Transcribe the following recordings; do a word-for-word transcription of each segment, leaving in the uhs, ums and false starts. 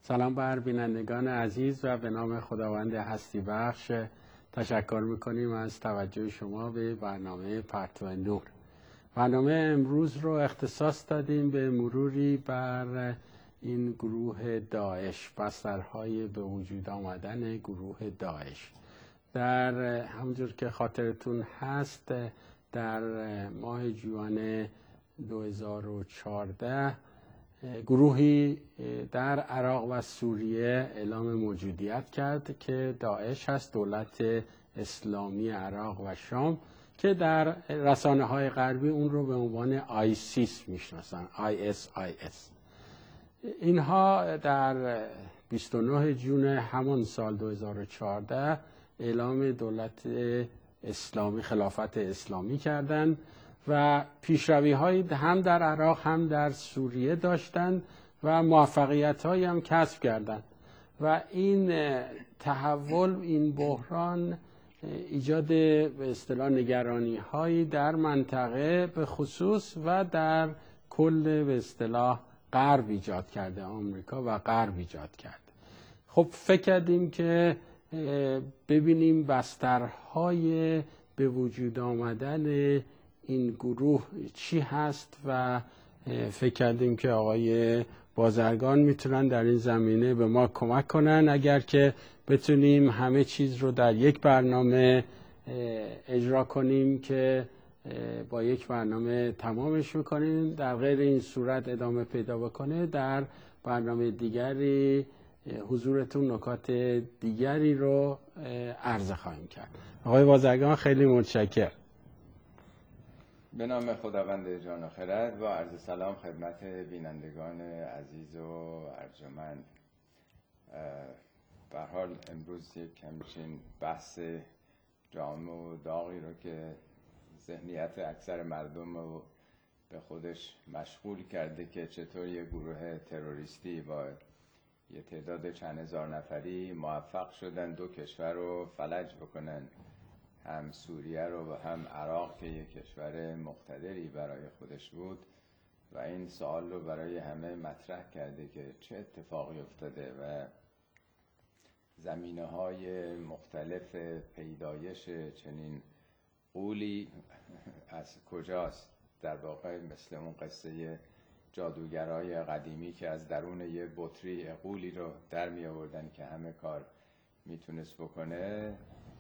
سلام بر بینندگان عزیز و به نام خداوند هستی بخش تشکر میکنیم از توجه شما به برنامه پرتو نور. برنامه امروز رو اختصاص دادیم به مروری بر این گروه داعش، بسترهای به وجود آمدن گروه داعش. در همونجور که خاطرتون هست در ماه ژوئن دو هزار و چهارده گروهی در عراق و سوریه اعلام موجودیت کرد که داعش هست، دولت اسلامی عراق و شام، که در رسانه های غربی اون رو به عنوان آیسیس میشناسن، آی اس آی اس. اینها در بیست و نه ژوئن همان سال دو هزار و چهارده اعلام دولت اسلامی، خلافت اسلامی کردند و پیشروی های هم در عراق هم در سوریه داشتند و موفقیت هایی هم کسب کردند و این تحول، این بحران ایجاد به اصطلاح نگرانی هایی در منطقه به خصوص و در کل به اصطلاح غرب ایجاد کرده، آمریکا و غرب ایجاد کرده. خب فکر کردیم که ببینیم بسترهای به وجود آمدن این گروه چی هست و فکر کردیم که آقای بازرگان میتونن در این زمینه به ما کمک کنن. اگر که بتونیم همه چیز رو در یک برنامه اجرا کنیم که با یک برنامه تمامش میکنیم، در غیر این صورت ادامه پیدا بکنه در برنامه دیگری حضورتون نکات دیگری رو عرضه خواهیم کرد. آقای بازرگان خیلی متشکرم. به نام خداوند جان و خرد و عرض سلام خدمت بینندگان عزیز و ارجمند. به هر حال امروز یک همچین بحث جامع و داغی رو که ذهنیت اکثر مردم رو به خودش مشغول کرده که چطور یه گروه تروریستی با یه تعداد چند هزار نفری موفق شدن دو کشور رو فلج بکنن، هم سوریه رو و هم عراق که یک کشور مقتدری برای خودش بود، و این سوال رو برای همه مطرح کرده که چه اتفاقی افتاده و زمینه های مختلف پیدایش چنین غولی از کجاست. در واقع مثل اون قصه جادوگرای قدیمی که از درون یه بطری غولی رو در می آوردن که همه کار میتونست بکنه،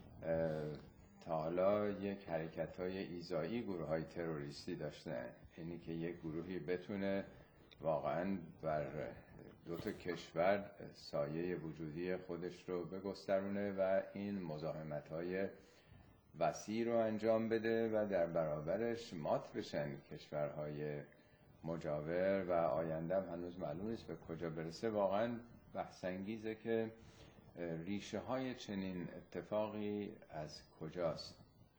تا حالا یک حرکت‌های ایذایی گروه‌های تروریستی داشتن. اینی که یک گروهی بتونه واقعاً بر دو تا کشور سایه وجودی خودش رو بگسترونه و این مزاحمت‌های وسیع رو انجام بده و در برابرش مات بشن کشورهای مجاور و آینده هم هنوز معلوم نیست به کجا برسه. واقعاً بحث انگیزه که ریشه های چنین اتفاقی از کجاست.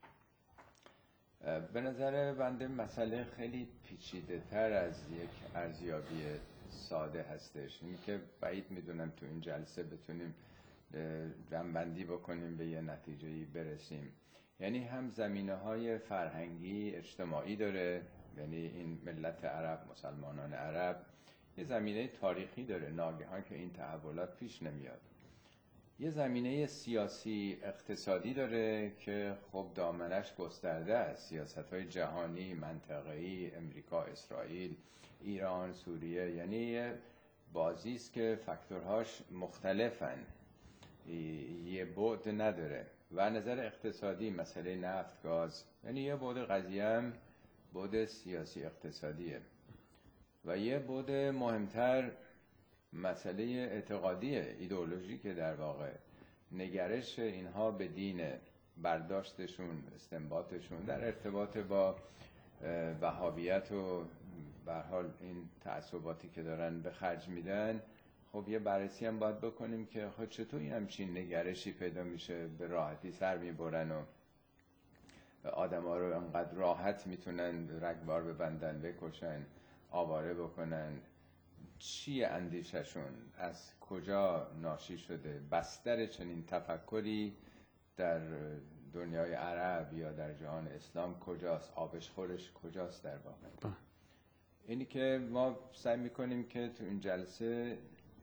به نظر بنده مسئله خیلی پیچیده تر از یک ارزیابی ساده هستش. این که بعید میدونم تو این جلسه بتونیم جمع‌بندی بکنیم به یه نتیجه‌ای برسیم. یعنی هم زمینه های فرهنگی اجتماعی داره، یعنی این ملت عرب، مسلمانان عرب، یه زمینه تاریخی داره، ناگهان که این تحولات پیش نمیاد. یه زمینه سیاسی اقتصادی داره که خب دامنش گسترده است، سیاست‌های جهانی، منطقه‌ای، امریکا، اسرائیل، ایران، سوریه، یعنی یه بازی است که فاکتورهاش مختلفن، یه بعد نداره. و نظر اقتصادی مسئله نفت، گاز، یعنی یه بعد قضیه هم بعد سیاسی اقتصادیه و یه بعد مهمتر مسئله اعتقادی، ایدئولوژی که در واقع نگرش اینها به دین، برداشتشون، استنباطشون در ارتباط با وهابیت و به هر حال این تعصباتی که دارن به خرج میدن. خب یه بررسی هم باید بکنیم که خب چطور این همچین نگرشی پیدا میشه، به راحتی سر میبرن و آدم ها رو انقدر راحت میتونن رگبار ببندن، بکشن، آواره بکنن. چیه اندیششون؟ از کجا ناشی شده؟ بستر چنین تفکری در دنیای عرب یا در جهان اسلام کجاست؟ آبش خورش کجاست در واقع؟ اینی که ما سعی میکنیم که تو این جلسه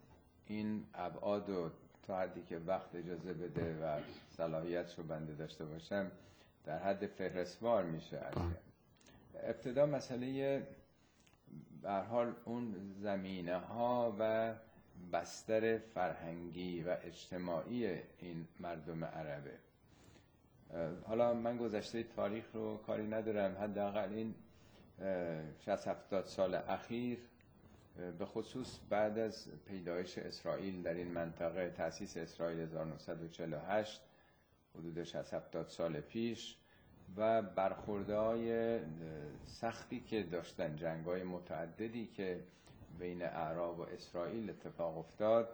این ابعاد رو تا حدی که وقت اجازه بده و صلاحیتشو بنده داشته باشم در حد فهرستوار میشه عرض کرد. ابتدا مسئله به هر حال اون زمینه ها و بستر فرهنگی و اجتماعی این مردم عربه. حالا من گذشته تاریخ رو کاری ندارم، حداقل این شصت هفتاد سال اخیر به خصوص بعد از پیدایش اسرائیل در این منطقه، تأسیس اسرائیل هزار و نهصد و چهل و هشت، حدود شصت هفتاد سال پیش، و برخوردهای سختی که داشتن، جنگ‌های متعددی که بین اعراب و اسرائیل اتفاق افتاد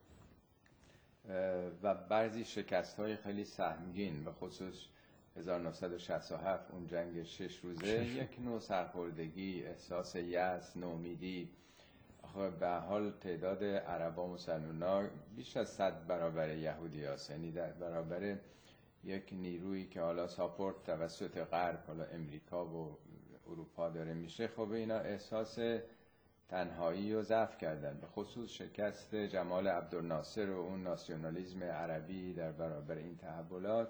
و بعضی شکست‌های خیلی سهمگین، به خصوص هزار و نهصد و شصت و هفت اون جنگ شش روزه، یک نوع سرخوردگی، احساس یأس، نومیدی. آخه به حال تعداد عربا مسلمانا بیش از صد برابر یهودی هست، یعنی در برابر یک نیرویی که حالا ساپورت توسط غرب، حالا امریکا و اروپا داره میشه، خب اینا احساس تنهایی و ضعف کردن، به خصوص شکست جمال عبدالناصر و اون ناسیونالیسم عربی در برابر این تحولات.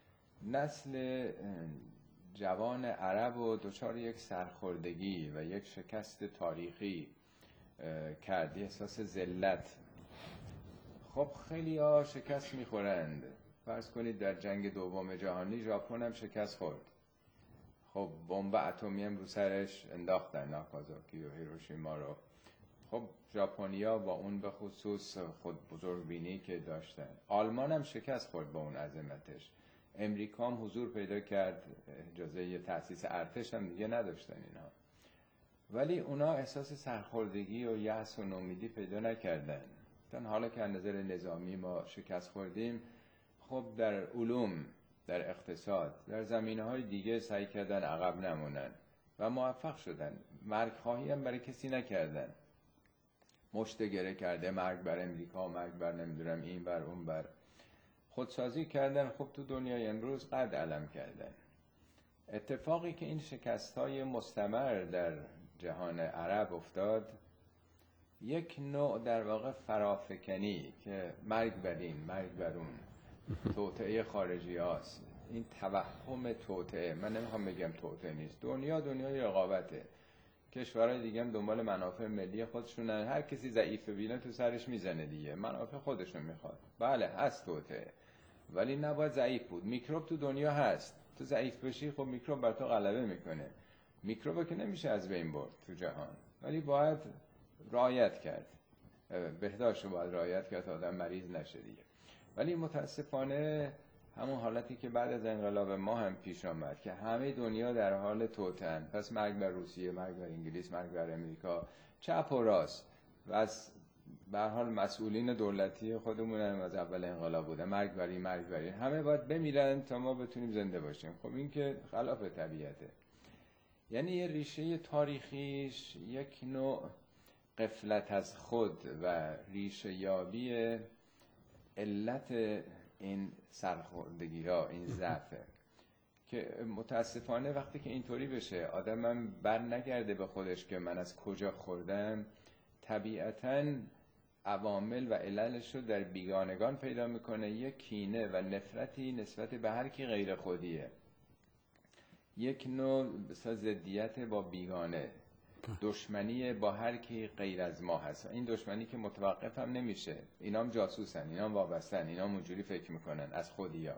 نسل جوان عرب و دچار یک سرخوردگی و یک شکست تاریخی کردی، احساس ذلت. خب خیلی ها شکست میخورند. فرض کنید در جنگ دوم جهانی ژاپن هم شکست خورد. خب بمب اتمی هم رو سرش انداختن، ناکازاکی و هیروشیما رو. خب ژاپنیا با اون به خصوص خود بزرگبینی که داشتن. آلمان هم شکست خورد با اون عظمتش. امریکا هم حضور پیدا کرد، اجازه تأسیس ارتش هم دیگه نداشتن اینا. ولی اونا احساس سرخوردگی و یأس و نومیدی پیدا نکردن. تن حالا که از نظر نظامی ما شکست خوردیم، خب در علوم، در اقتصاد، در زمینه‌های دیگه سعی کردن عقب نمونن و موفق شدن. مرگ خواهی هم برای کسی نکردن. مشت گره کرده، مرگ بر امریکا، مرگ بر نمیدونم این بر اون بر، خودسازی کردن. خب تو دنیای امروز قد علم کردن. اتفاقی که این شکست‌های مستمر در جهان عرب افتاد، یک نوع در واقع فرافکنی که مرگ بر این، مرگ بر اون، توطئه خارجی هاست. این توهم توطئه، من نمیخوام بگم توطئه نیست، دنیا دنیای رقابته. کشورهای دیگه هم دنبال منافع ملی خودشونن، هر کسی ضعیف بینه تو سرش میزنه دیگه، منافع خودشون میخواد. بله هست توطئه، ولی نباید ضعیف بود. میکروب تو دنیا هست، تو ضعیف بشی خب میکروب بر تو غلبه میکنه. میکروب که نمیشه از بین برد تو جهان، ولی باید رعایت کرد، بهداشت رو باید رعایت کرد تا آدم مریض نشه دیگه. ولی متاسفانه همون حالتی که بعد از انقلاب ما هم پیش آمد که همه دنیا در حال توطئه، پس مرگ بر روسیه، مرگ بر انگلیس، مرگ بر امریکا، چپ و راست، و از به هر حال مسئولین دولتی خودمون هم از اول انقلاب بوده، مرگ بر این، مرگ بر این، همه باید بمیرن تا ما بتونیم زنده باشیم. خب این که خلاف طبیعته. یعنی یه ریشه تاریخیش یک نوع غفلت از خود و ریشه یابی علت این سرخوردگی ها، این ضعفه که متاسفانه وقتی که اینطوری بشه آدم من بر نگرده به خودش که من از کجا خوردم، طبیعتاً عوامل و عللش رو در بیگانگان پیدا میکنه. یک کینه و نفرتی نسبت به هر کی غیر خودیه، یک نوع ضدیت با بیگانه، دشمنی با هر کی غیر از ما هست. این دشمنی که متوقف هم نمیشه، اینا هم جاسوسن، اینا هم وابستن، اینا هم اونجوری فکر میکنن از خودیا.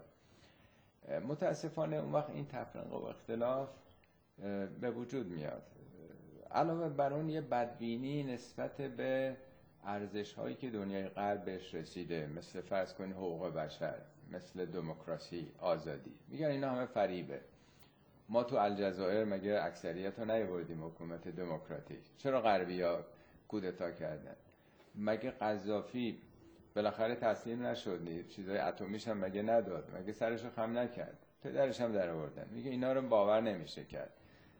متاسفانه اون وقت این تفرقه و اختلاف به وجود میاد. علاوه بر اون یه بدبینی نسبت به ارزش هایی که دنیای غرب بهش رسیده، مثل فرض کنید حقوق بشر، مثل دموکراسی، آزادی. میگن اینا همه فریبه. ما تو الجزایر مگه اکثریت رو نیاوردیم حکومت دموکراتیک؟ چرا غربی‌ها کودتا کردن؟ مگه قذافی بالاخره تسلیم نشد؟ چیزای اتمیش هم مگه نداد؟ مگه سرش رو خم نکرد؟ پدرش هم در آوردن. میگه اینا رو باور نمیشه کرد.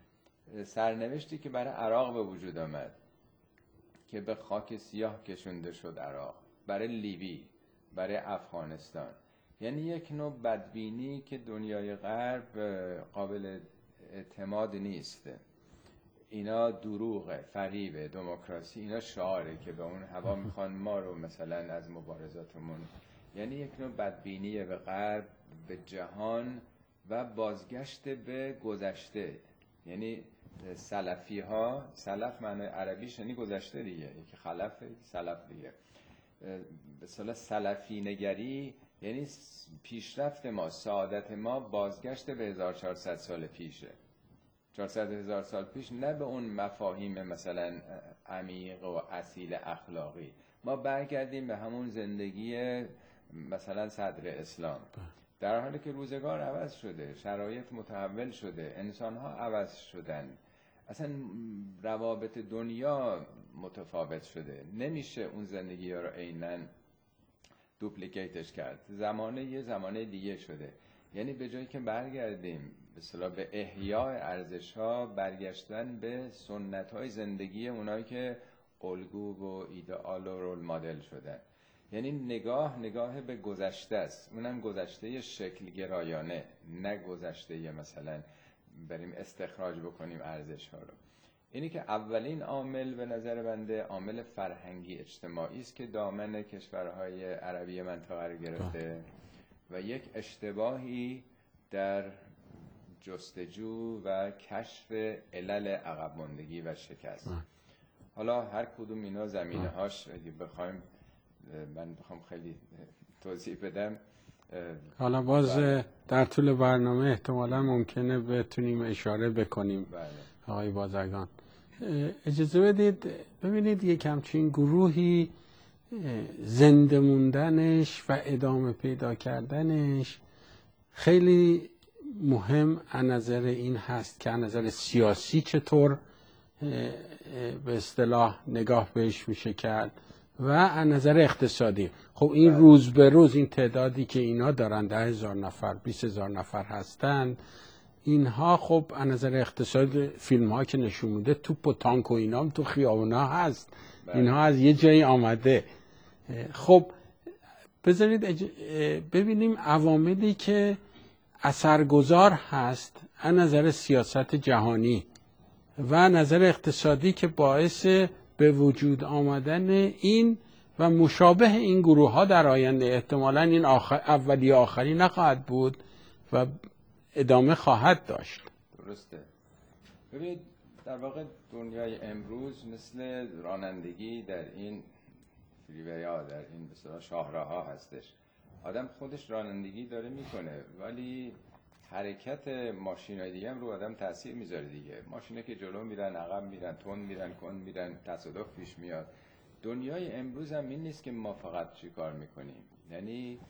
سرنوشتی که برای عراق به وجود آمد که به خاک سیاه کشونده شد عراق، برای لیبی، برای افغانستان، یعنی یک نوع بدبینی که دنیای غرب قابل اعتماد نیست. اینا دروغه، فریبه، دموکراسی، اینا شعاره که به اون هوا میخوان ما رو مثلا از مبارزاتمون، یعنی یک نوع بدبینی به غرب، به جهان و بازگشت به گذشته. یعنی سلفی ها، سلف معنی عربیش یعنی گذشته دیگه، یکی خلفه، سلف دیگه. به اصطلاح سلفی نگری یعنی پیشرفت ما، سعادت ما بازگشت به هزار و چهارصد سال پیشه. چهارصد هزار سال پیش، نه به اون مفاهیم مثلا عمیق و اصیل اخلاقی. ما برگردیم به همون زندگی مثلا صدر اسلام، در حالی که روزگار عوض شده، شرایط متحول شده، انسان ها عوض شدن، اصلا روابط دنیا متفاوت شده، نمیشه اون زندگی ها رو عیناً دوپلیکیتش کرد. زمانه یه زمانه دیگه شده. یعنی به جایی که برگردیم به اصطلاح به احیاء ارزش‌ها، برگشتن به سنت‌های زندگی اونایی که الگو و ایدئال و رول مدل شدن. یعنی نگاه نگاه به گذشته است، اونم گذشته شکل گرایانه، نه گذشته مثلا بریم استخراج بکنیم ارزش‌ها رو. اینی که اولین عامل به نظر بنده عامل فرهنگی اجتماعی است که دامن کشورهای عربی منطقه رو گرفته و یک اشتباهی در جستجو و کشف علل عقب ماندگی و شکست. حالا هر کدوم اینا زمینه هاش اگه بخوایم، من بخوام خیلی توضیح بدم، حالا باز در طول برنامه احتمالا ممکنه بتونیم اشاره بکنیم. بله. آقای بازرگان اجازه بدید ببینید یک همچین گروهی زنده موندنش و ادامه پیدا کردنش خیلی مهم از نظر این هست که از نظر سیاسی چطور به اصطلاح نگاه بهش میشه کرد و از نظر اقتصادی. خب این روز به روز این تعدادی که اینا دارن ده هزار نفر بیست هزار نفر هستند، اینها خب از نظر اقتصاد فیلم ها که نشون میده توپ و تانک و اینا هم تو خیابونا هست. اینها از یه جایی آمده. خب بذارید ببینیم عواملی که اثرگذار هست از نظر سیاست جهانی و نظر اقتصادی که باعث به وجود آمدن این و مشابه این گروه ها در آینده احتمالاً این آخر اولی آخری نخواهد بود و ادامه خواهد داشت. درسته. ببینید در واقع دنیای امروز مثل رانندگی در این فریوی ها، در این مثلا شاهراه ها هستش. آدم خودش رانندگی داره میکنه ولی حرکت ماشینای دیگه هم رو آدم تاثیر میذاره دیگه. ماشینه که جلو میرن، عقب میرن، تون میرن، کن میرن، تصادف پیش میاد. دنیای امروز هم این نیست که ما فقط چی کار میکنیم، یعنی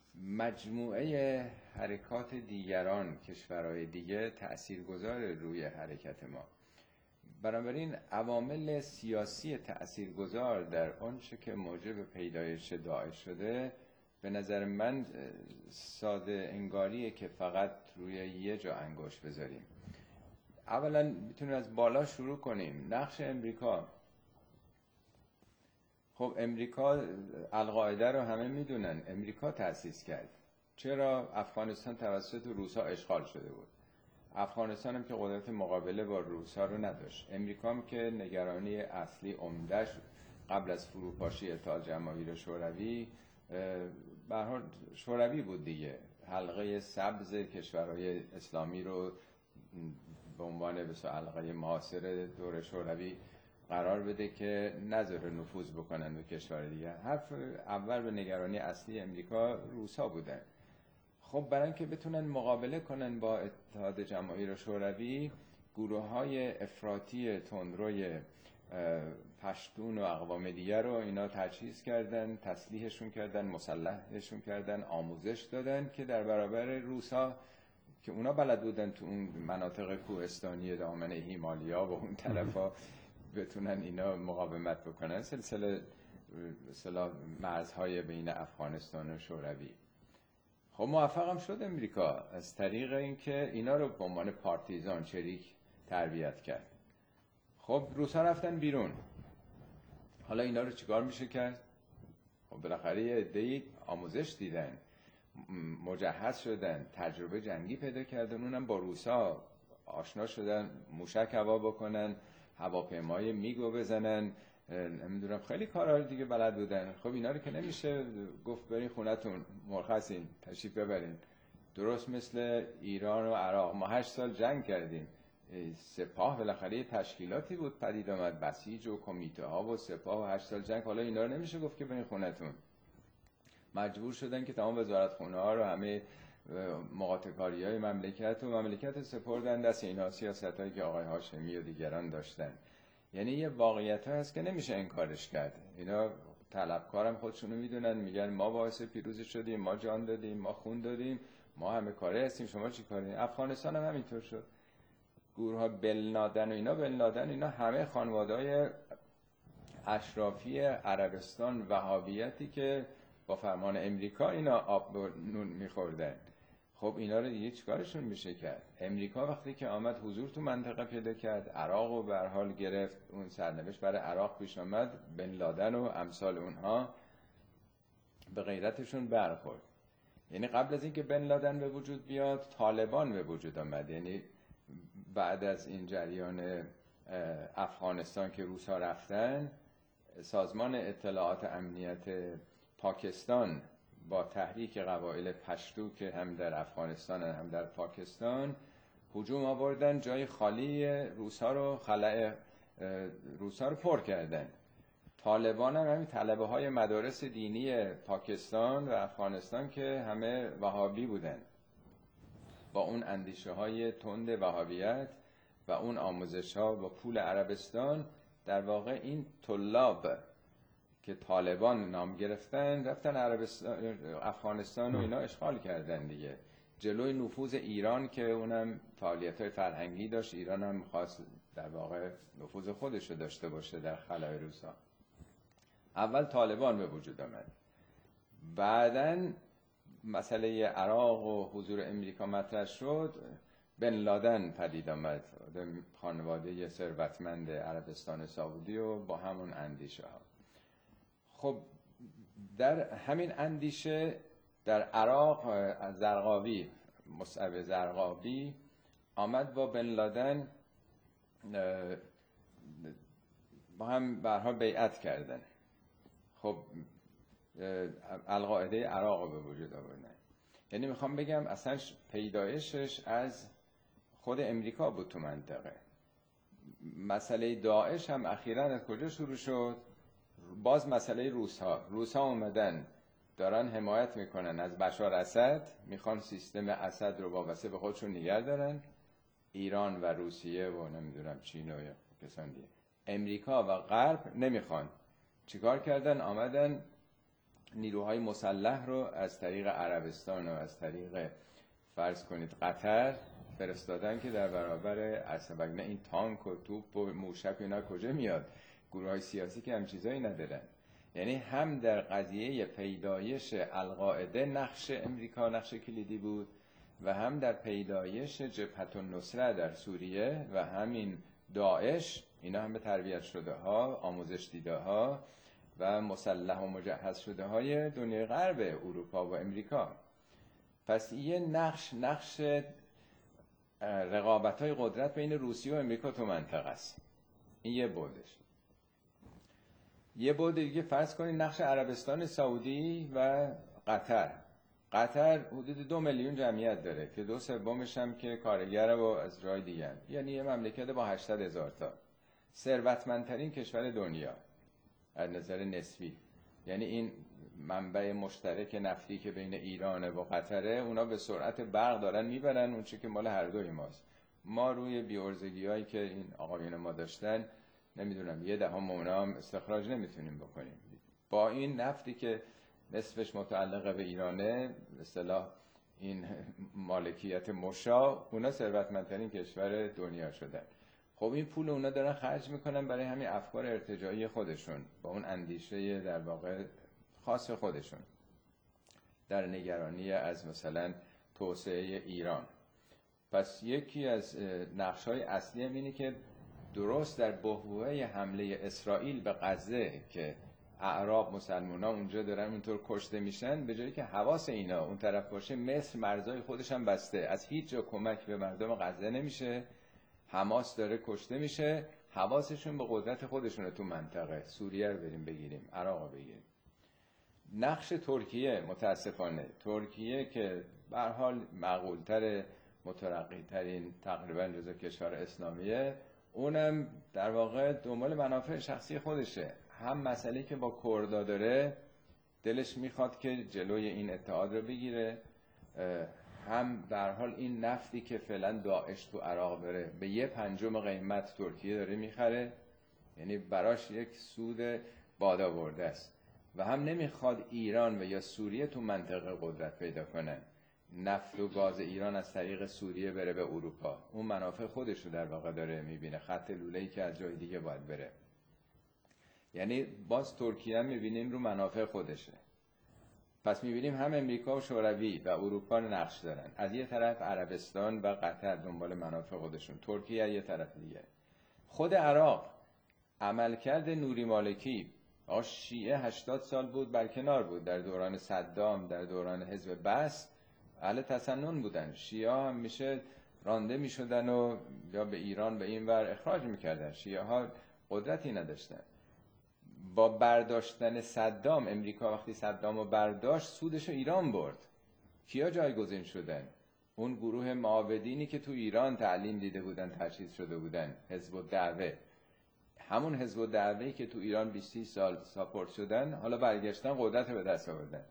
مجموعه حرکات دیگران، کشورهای دیگه تأثیرگذار روی حرکت ما. بنابراین عوامل سیاسی تأثیرگذار در آنچه که موجب پیدایش داعش شده به نظر من ساده انگاریه که فقط روی یه جا انگشت بذاریم. اولا میتونیم از بالا شروع کنیم. نقش امریکا. خب امریکا القاعده رو همه میدونن، امریکا تأسیس کرد. چرا؟ افغانستان توسط روس‌ها اشغال شده بود. افغانستان هم که قدرت مقابله با روس‌ها رو نداشت. امریکا هم که نگرانی اصلی عمده‌اش قبل از فروپاشی اتحاد جماهیر شوروی به هر حال شوروی بود دیگه. حلقه سبز کشورهای اسلامی رو به عنوان بس حلقه معاصر دور شوروی قرار بده که نذاره نفوذ بکنن به کشور دیگه. حرف اول به نگرانی اصلی امریکا روس‌ها بودن. خب برای اینکه بتونن مقابله کنن با اتحاد جماهیر شوروی، گروه‌های افراطی تندروی پشتون و اقوام دیگر رو اینا تجهیز کردن، تسلیحشون کردن، مسلحشون کردن، آموزش دادن که در برابر روس‌ها که اونا بلد بودن تو اون مناطق کوهستانی دامنه هیمالیا و اون طرفا بتونن اینا مقاومت بکنن. سلسله مثلا مرزهای بین افغانستان و شوروی. خب موفق هم شد امریکا از طریق اینکه اینا رو به عنوان پارتیزان شریک تربیت کرد. خب روس‌ها رفتن بیرون. حالا اینا رو چیکار میشه کرد؟ خب بالاخره یه عده‌ای آموزش دیدن، مجهز شدن، تجربه جنگی پیدا کردن، اونم با روس‌ها آشنا شدن موشک هوا بکنن، هواپیمای میگو بزنن، نمیدونم خیلی کارا دیگه بلد بودن. خب اینا رو که نمیشه گفت برین خونتون مرخصین تشریف ببرین. درست مثل ایران و عراق، ما هشت سال جنگ کردیم، سپاه بالاخره تشکیلاتی بود پدید آمد، بسیج و کمیته ها و سپاه و هشت سال جنگ. حالا اینا رو نمیشه گفت که برین خونتون. مجبور شدن که تمام وزارت خونه ها رو، همه مقاطعه‌کاری های مملکت و مملکت سپردن دست اینا، سیاست هایی که آقای هاشمی و دیگران داشتن. یعنی یه واقعیت هست که نمیشه انکارش کرد. اینا طلبکارم خودشونو میدونن، میگن ما باعث پیروزی شدیم، ما جان دادیم، ما خون دادیم، ما همه کاره هستیم، شما چی کاره؟ افغانستان هم همینطور شد. گروه ها بلنادن و اینا بلنادن اینا همه خانواده‌های اشرافی عربستان وهابیتی که با فرمان امریکا اینا آب و نون میخوردن. خب اینا رو دیگه چیکارشون میشه کرد؟ امریکا وقتی که آمد حضور تو منطقه پیدا کرد، عراق رو به هر حال گرفت، اون سرنوشت برای عراق پیش آمد، بن لادن و امثال اونها به غیرتشون برخورد. یعنی قبل از اینکه بن لادن به وجود بیاد، طالبان به وجود آمد. یعنی بعد از این جریان افغانستان که روس‌ها رفتن، سازمان اطلاعات امنیت پاکستان با تحریک قبایل پشتو که هم در افغانستان هم در پاکستان هجوم آوردن، جای خالی روس‌ها رو، خلأ روس‌ها رو پر کردن. طالبان هم همین طلبه های مدارس دینی پاکستان و افغانستان که همه وهابی بودن، با اون اندیشه های تند وهابیت و اون آموزش ها با پول عربستان، در واقع این طلاب که طالبان نام گرفتن رفتن عربستان، افغانستان و اینا اشغال کردن دیگه. جلوی نفوذ ایران که اونم فعالیت های فرهنگی داشت، ایران هم خواست در واقع نفوذ خودش رو داشته باشه در خلای روسا. اول طالبان به وجود آمد، بعدن مسئله عراق و حضور امریکا مطرح شد، بن لادن پدید آمد، خانواده ثروتمند عربستان سعودی و با همون اندیشه ها. خب در همین اندیشه در عراق زرقاوی، مصعب زرقاوی آمد با بن لادن با هم برها بیعت کردن. خب القاعده عراق به وجود آوردن. یعنی میخوام بگم اصلا پیدایشش از خود امریکا بود تو منطقه. مسئله داعش هم اخیراً از کجا شروع شد؟ باز مسئله روس ها. روس ها اومدن دارن حمایت میکنن از بشار اسد، میخوان سیستم اسد رو وابسته به خودشون نگه دارن. ایران و روسیه و نمیدونم چین و کسان دیگه. امریکا و غرب نمیخوان. چیکار کردن؟ آمدن نیروهای مسلح رو از طریق عربستان و از طریق فرض کنید قطر فرستادن که در برابر اسد، وگرنه این تانک و توپ و موشک و اینا کجا میاد؟ گروه های سیاسی که هم چیزایی ندارن. یعنی هم در قضیه پیدایش القاعده نقش امریکا نقش کلیدی بود و هم در پیدایش جبهة النصره در سوریه و همین داعش. اینا هم به تربیت شده ها، آموزش دیده ها و مسلح و مجهز شده های دنیای غرب، اروپا و امریکا. پس یه نقش نقش رقابت های قدرت بین روسیه و امریکا تو منطقه است. این یه بودش. یه بود دیگه فرض کنید نقش عربستان سعودی و قطر. قطر حدود دو میلیون جمعیت داره که دو سومش هم که کارگر و از جای دیگه، یعنی یه مملکت با هشتصد هزار تا، ثروتمندترین کشور دنیا از نظر نسبی. یعنی این منبع مشترک نفتی که بین ایران و قطره، اونا به سرعت برق دارن میبرن اون چه که مال هر دوی ماست. ما روی بی‌عرضگی هایی که این آقایون ما داشتن، نمیدونم یه دهم اونا هم استخراج نمیتونیم بکنیم. با این نفتی که نصفش متعلق به ایرانه، به اصطلاح این مالکیت مشا، اونا ثروتمندترین کشور دنیا شدن. خب این پول اونا دارن خرج میکنن برای همین افکار ارتجاعی خودشون، با اون اندیشه در واقع خاص خودشون در نگرانی از مثلا توسعه ایران. پس یکی از نقش‌های اصلی هم اینه که درست در بحبوحه حمله اسرائیل به غزه که اعراب مسلمان‌ها اونجا دارن اونطور کشته میشن، به جایی که حواس اینا اون طرف باشه، مصر مرزای خودش هم بسته، از هیچ جا کمک به مردم غزه نمیشه حماس داره کشته میشه، حواسشون به قدرت خودشونه تو منطقه. سوریه رو بریم بگیریم، عراق رو بگیریم. نقش ترکیه متاسفانه، ترکیه که به هر حال معقول‌تر، مترقی‌ترین تقریبا جزو کشور اسلامیه، اونم در واقع دنبال منافع شخصی خودشه. هم مسئله که با کردا داره، دلش میخواد که جلوی این اتحاد رو بگیره، هم در حال این نفتی که فعلا داعش تو عراق داره به یه پنجم قیمت ترکیه داره میخره، یعنی براش یک سود بادآورده است. و هم نمیخواد ایران و یا سوریه تو منطقه قدرت پیدا کنن، نفت و گاز ایران از طریق سوریه بره به اروپا. اون منافع خودش رو در واقع داره میبینه، خط لوله‌ای که از جای دیگه باید بره. یعنی باز ترکیه هم میبینیم رو منافع خودشه. پس میبینیم هم امریکا و شوروی و اروپا نقش دارن، از یه طرف عربستان و قطر دنبال منافع خودشون، ترکیه یه طرف دیگه. خود عراق عملکرد نوری مالکی، آقا شیعه هشتاد سال بود برکنار بود، در دوران صدام، در دوران حزب بعث اهل تسنن بودن. شیعه ها هم میشه رانده میشدن و یا به ایران به این ور اخراج میکردن. شیعه ها قدرتی نداشتن. با برداشتن صدام، امریکا وقتی صدام رو برداشت، سودش رو ایران برد. کیا جایگزین شدن؟ اون گروه معاودینی که تو ایران تعلیم دیده بودن، تجهیز شده بودن، حزب الدعوه. همون حزب الدعوه‌ای که تو ایران بیست سال ساپورت شدن، حالا برگشتن قدرت به دست آوردن.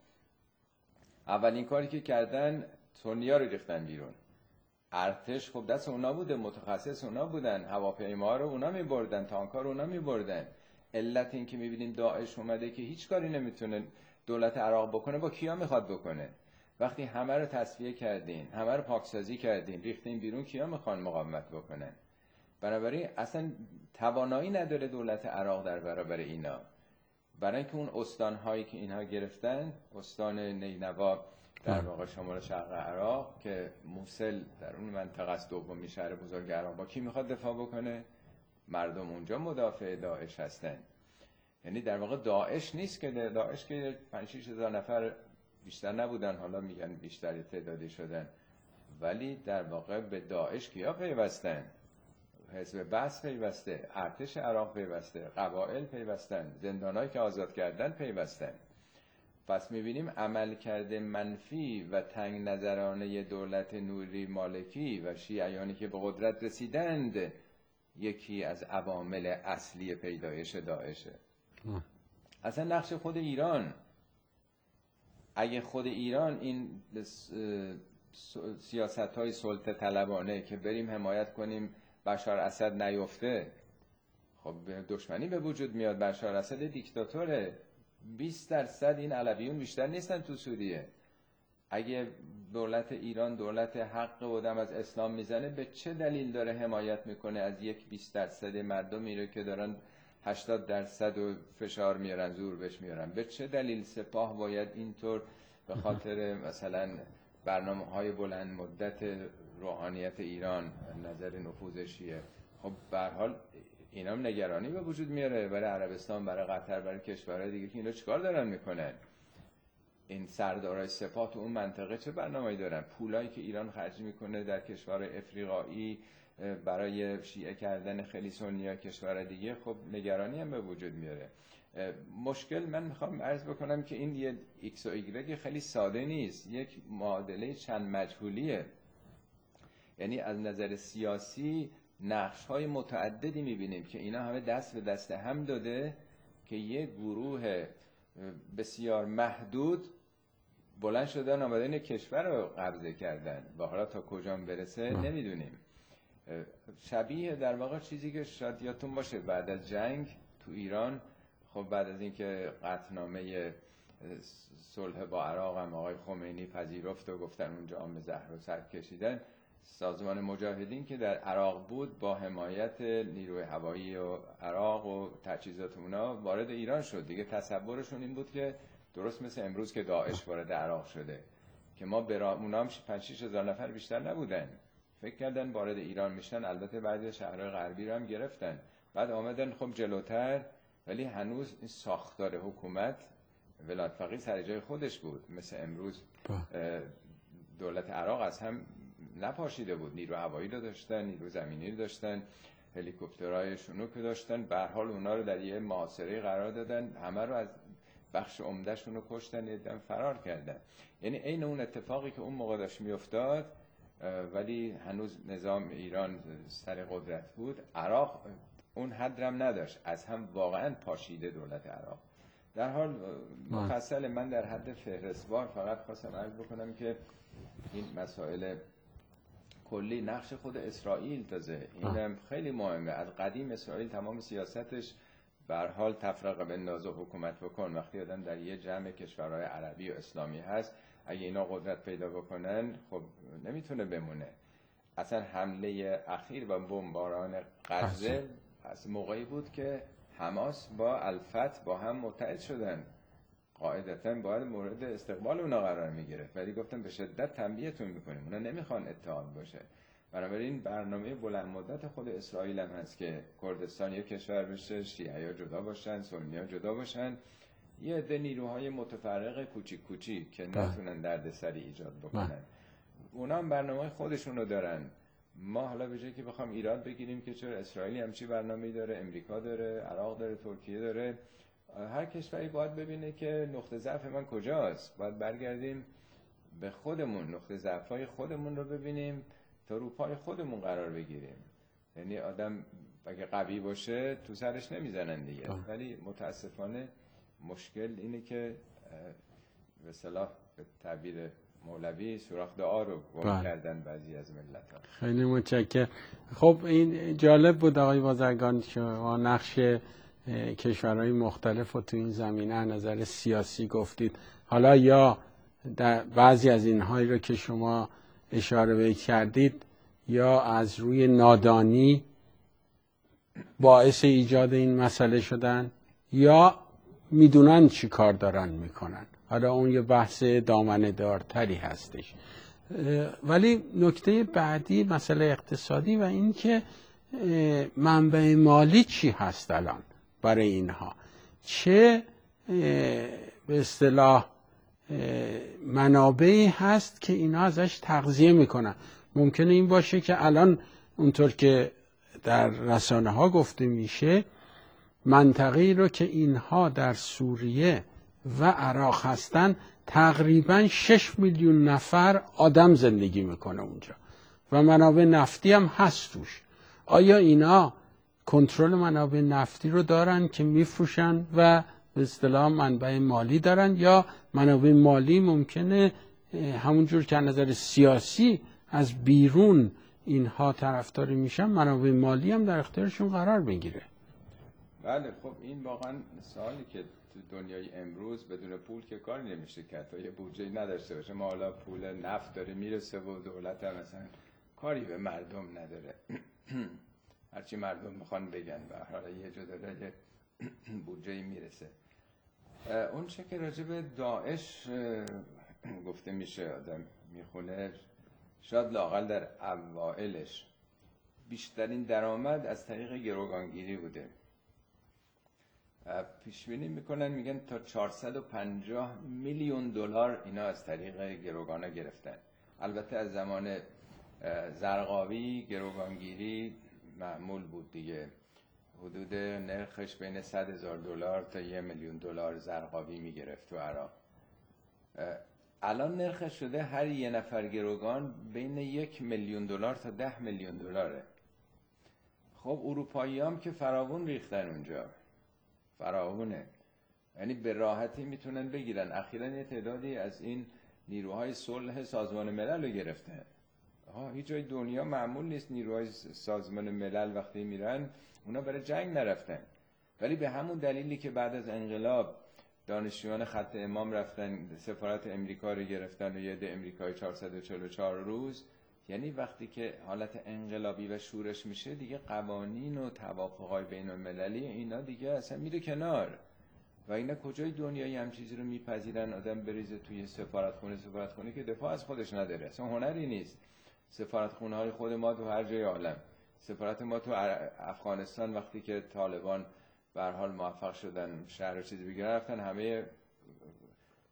اولین کاری که کردن، سنی‌ها رو ریختن بیرون. ارتش خب دست اونا بوده، متخصص اونا بودن، هواپیما رو اونا می‌بردن، تانک‌ها رو اونا می‌بردن. علت این که می‌بینیم داعش اومده که هیچ کاری نمیتونه دولت عراق بکنه، با کیا میخواد بکنه؟ وقتی همه رو تصفیه کردین، همه رو پاکسازی کردین، ریختین بیرون، کیا میخوان مقاومت بکنن؟ بنابراین اصلا توانایی نداره دولت عراق در برابر اینا. برای اینکه اون استان‌هایی که اینها گرفتن، استان نینوا در واقع شمال شرق عراق که موصل در اون منطقه است، دومین شهر بزرگ عراق، با کی میخواد دفاع بکنه؟ مردم اونجا مدافع داعش هستن. یعنی در واقع داعش نیست که داعش که پنج شش هزار نفر بیشتر نبودن، حالا میگن بیشتر تعدادی شدن، ولی در واقع به داعش کیا پیوستن؟ حزب بعث پیوسته، ارتش عراق پیوسته، قبایل پیوستن، زندانایی که آزاد کردن پیوستن. پس میبینیم عملکرد منفی و تنگ نظرانه دولت نوری مالکی و شیعیانی که به قدرت رسیدند یکی از عوامل اصلی پیدایش داعشه. اصلا نقش خود ایران، اگه خود ایران این سیاست‌های سلطه طلبانه که بریم حمایت کنیم بشار اسد نیفته، خب دشمنی به وجود میاد. بشار اسد دیکتاتوره، بیست درصد این علویون بیشتر نیستن تو سوریه. اگه دولت ایران دولت حق و دم از اسلام میزنه، به چه دلیل داره حمایت میکنه از یک بیست درصد مردمی رو که دارن هشتاد درصد و فشار میارن، زور بهش میارن؟ به چه دلیل سپاه باید اینطور به خاطر مثلا برنامه‌های بلند مدت روحانیت ایران نظر نفوذ شیعه؟ خب به هر حال اینا هم نگرانی به وجود میاره برای عربستان، برای قطر، برای کشورهای دیگه که اینا چیکار دارن میکنن. این سردارای سپاه تو اون منطقه چه برنامه‌ای دارن؟ پولایی که ایران خرج میکنه در کشورهای افریقایی برای شیعه کردن خیلی سنی‌ها کشورهای دیگه، خب نگرانی هم به وجود میاره. مشکل من میخوام عرض بکنم که این یه ایکس و ایگرگ خیلی ساده نیست، یک معادله چند مجهولیه. یعنی از نظر سیاسی نقش‌های متعددی می‌بینیم که اینا همه دست به دست هم داده که یک گروه بسیار محدود بلند شدن آمدن کشور رو قبضه کردن و حالا تا کجا برسه نمیدونیم. شبیه در واقع چیزی که شاید یادتون باشه بعد از جنگ تو ایران، خب بعد از اینکه قطعنامه صلح با عراق هم آقای خمینی پذیرفت و گفتن اونجا عام زهر و سر کشیدن، سازمان مجاهدین که در عراق بود با حمایت نیروی هوایی و عراق و تجهیزات اونا وارد ایران شد. دیگه تصورشون این بود که درست مثل امروز که داعش وارد عراق شده که ما برا اونا هم پنج شش هزار نفر بیشتر نبودن، فکر کردن وارد ایران میشن. البته بعضی شهرهای غربی رو هم گرفتن، بعد آمدن خب جلوتر، ولی هنوز این ساختار حکومت ولایت فقیه سر جای خودش بود. مثل امروز دولت عراق از هم نپاشیده بود. نیرو هوایی رو داشتن، نیرو زمینی رو داشتن، هلیکوپترهای شنوک رو داشتن. به هر حال اونا رو در یه محاصره قرار دادن، همه رو از بخش عمدهشون رو کشتن، یه دم فرار کردن. یعنی عین اون اتفاقی که اون موقع داشت میافتاد، ولی هنوز نظام ایران سر قدرت بود. عراق اون حد هم نداشت، از هم واقعا پاشیده دولت عراق. در حال مفصل من در حد فهرستوار فقط خواستم عرض بکنم که این مسائل کلی نقش خود اسرائیل تازه این خیلی مهمه. از قدیم اسرائیل تمام سیاستش به هر حال تفرقه بنداز و حکومت بکن. وقتی آدم در یه جمع کشورهای عربی و اسلامی هست، اگه اینا قدرت پیدا بکنن خب نمیتونه بمونه. اصلا حمله اخیر و بمباران غزه از موقعی بود که حماس با الفتح با هم متحد شدن. قاعدتاً باید مورد استقبال اونا قرار میگرفت، ولی گفتم به شدت تنبیهتون میکنیم، اونا نمیخوان اتحاد باشه. بنابراین برنامه بلند مدت خود اسرائیل هم هست که کردستان یک کشور بشه، شیعه‌ها جدا باشن، سنی‌ها جدا باشن، یه عده نیروهای متفرق کوچیک کوچیک که نتونن دردسری ایجاد بکنن. اونا هم برنامه خودشون رو دارن. ما حالا به جایی که بخوام ایراد بگیریم که چرا اسرائیل همچی برنامه‌ای داره، امریکا داره، عراق داره، ترکیه داره، هر کشوری باید ببینه که نقطه ضعف من کجاست. باید برگردیم به خودمون، نقطه ضعف‌های خودمون رو ببینیم تا رو پای خودمون قرار بگیریم. یعنی آدم اگه قوی باشه تو سرش نمیزنن دیگه. ولی متاسفانه مشکل اینه که به اصطلاح به تعبیر مولوی سوراخ دعا رو گم کردن بعضی از ملت‌ها. خیلی متشکرم. خب این جالب بود آقای بازرگان، شما نقش کشورهای مختلف رو تو این زمینه از نظر سیاسی گفتید. حالا یا در بعضی از اینهایی رو که شما اشاره به کردید یا از روی نادانی باعث ایجاد این مسئله شدن یا میدونن چی کار دارن میکنن. حالا اون یه بحث دامنه دارتری هستش. ولی نکته بعدی مسئله اقتصادی و این که منبع مالی چی هست الان برای اینها، چه به اصطلاح منابعی هست که اینا ازش تغذیه میکنن. ممکنه این باشه که الان اونطور که در رسانه ها گفته میشه منطقه‌ای رو که اینها در سوریه و عراق هستن تقریبا شش میلیون نفر آدم زندگی میکنه اونجا و منابع نفتی هم هست توش. آیا اینا کنترل منابع نفتی رو دارن که میفروشن و به اصطلاح منبع مالی دارن، یا منابع مالی ممکنه همونجور که از نظر سیاسی از بیرون اینها طرفداری میشن، منابع مالی هم در اختیارشون قرار بگیره؟ بله، خب این واقعا سوالی که تو دنیای امروز بدون پول که کار نمیشه کرد. تا یه بودجه نداشته باشه، ما حالا پول نفت داره میرسه و دولت هم مثلا کاری به مردم نداره. هرچی مردم میخوان بگن و حالا یه جا داره یه بودجه میرسه. اون چه که راجع به داعش گفته میشه آدم میخونه، شاید لااقل در اوائلش بیشترین درآمد از طریق گروگانگیری بوده. پیش بینی میکنن میگن تا چهارصد و پنجاه میلیون دلار اینا از طریق گروگانا گرفتن. البته از زمان زرقاوی گروگانگیری معمول بود دیگه. حدود نرخش بین صد هزار دلار تا یک میلیون دلار زرقاوی میگرفت تو عراق. الان نرخش شده هر یه نفر گروگان بین یک میلیون دلار تا ده میلیون دلاره. خب اروپایی هم که فراوون ریختن اونجا، فراوونه، یعنی به راحتی میتونن بگیرن. اخیراً یه تعدادی از این نیروهای صلح سازمان ملل رو گرفتن. ها هیچ جای دنیا معمول نیست نیروهای سازمان ملل وقتی میرن اونا برای جنگ نرفتن، ولی به همون دلیلی که بعد از انقلاب دانشجویان خط امام رفتن سفارت امریکا رو گرفتن و یه ده امریکای چهارصد و چهل و چهار روز، یعنی وقتی که حالت انقلابی و شورش میشه دیگه قوانین و توافقهای بین المللی اینا دیگه اصلا میره کنار. و اینا کجای دنیایی هم چیزی رو میپذیرن آدم بریزه توی سفارتخونه سفارتخونه که دفاع از خودش نداره، اصلا هنری نیست. سفارتخونه های خود ما تو هر جای عالم، سفارت ما تو افغانستان وقتی که طالبان به هر حال موفق شدن شهر رو چیزی بگیرن، رفتن همه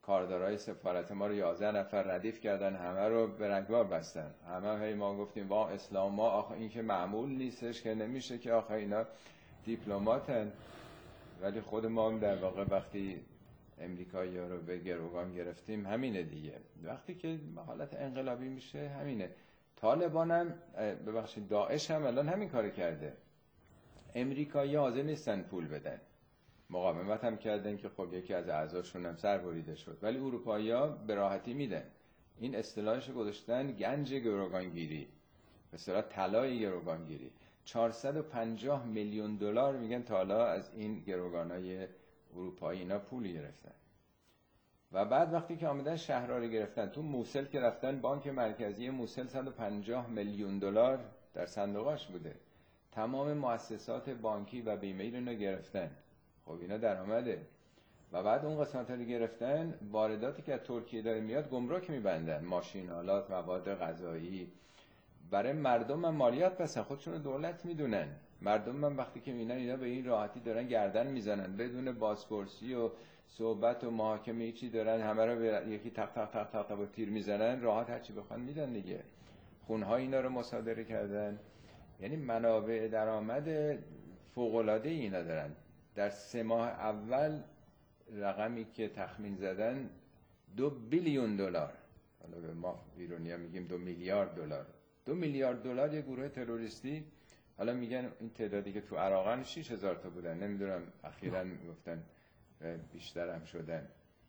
کاردارای سفارت ما رو یازده نفر ردیف کردن، همه رو به رگبار بستن. همه هی ما گفتیم وا اسلام ما آخه این که معمول نیستش که نمیشه که آخه اینا دیپلماتن. ولی خود ما هم در واقع وقتی امریکایی‌ها رو به گروگان گرفتیم همینه دیگه. وقتی که حالت انقلابی میشه همینه. طالبان هم ببخشید داعش هم الان همین کار کرده. امریکایی‌ها حاضر نیستن پول بدن، مقاومت هم کردن که خب یکی از اعضاشون هم سر بریده شد، ولی اروپایی‌ها به راحتی میدن. این اصطلاحش گذاشتن گنج گروگانگیری، به اصطلاح طلای گروگانگیری. چهارصد و پنجاه میلیون دلار میگن تا حالا از این گروگانای اروپایی اینا پول گرفتن. و بعد وقتی که آمدن شهرها رو گرفتن، تو موسل که رفتن بانک مرکزی موسل صد و پنجاه میلیون دلار در صندوقاش بوده، تمام مؤسسات بانکی و بیمه‌ای رو گرفتن. خب اینا درآمده. و بعد اون قسمت رو گرفتن، وارداتی که از ترکیه داره میاد گمرک میبندن، ماشینالات، مواد غذایی. برای مردم هم مالیات بسن، خودشون رو دولت میدونن. مردم هم وقتی که میبینن اینا به این راحتی دارن گردن میزنن بدون بازپرسی و صحبت و محاکمه هیچی دارن، همه رو به یکی تق تق تق تق با تیر میزنن، راحت هرچی بخوان میدن دیگه. خونها اینا رو مصادره کردن. یعنی منابع درآمد فوق‌العاده اینا دارن. در سه ماه اول رقمی که تخمین زدن دو بیلیون دلار، حالا به ما ایرانی‌ها میگیم دو میلیارد دلار. دو میلیارد دلار یه گروه تروریستی. حالا میگن این تعدادی که تو عراقن شش هزار تا بودن، نمیدونم اخیراً گفتن بیشتر هم شدن.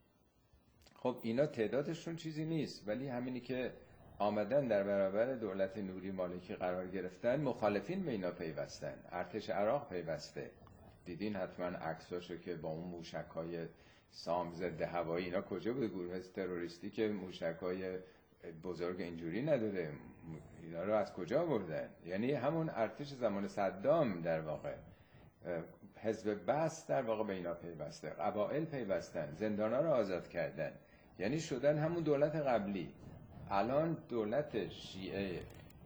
خب اینا تعدادشون چیزی نیست، ولی همینی که آمدن در برابر دولت نوری مالکی قرار گرفتن، مخالفین به اینا پیوستن. ارتش عراق پیوسته، دیدین حتما عکساشو که با اون موشک‌های سام ضد هوایی، اینا کجا بود؟ گروه تروریستی که موشک‌های بزرگ اینجوری نداره، اینا رو از کجا بردن؟ یعنی همون ارتش زمان صدام در واقع. حزب بعث در واقع به اینا پیوسته، قبایل پیوستن، زندانا رو آزاد کردن، یعنی شدن همون دولت قبلی. الان دولت شیعه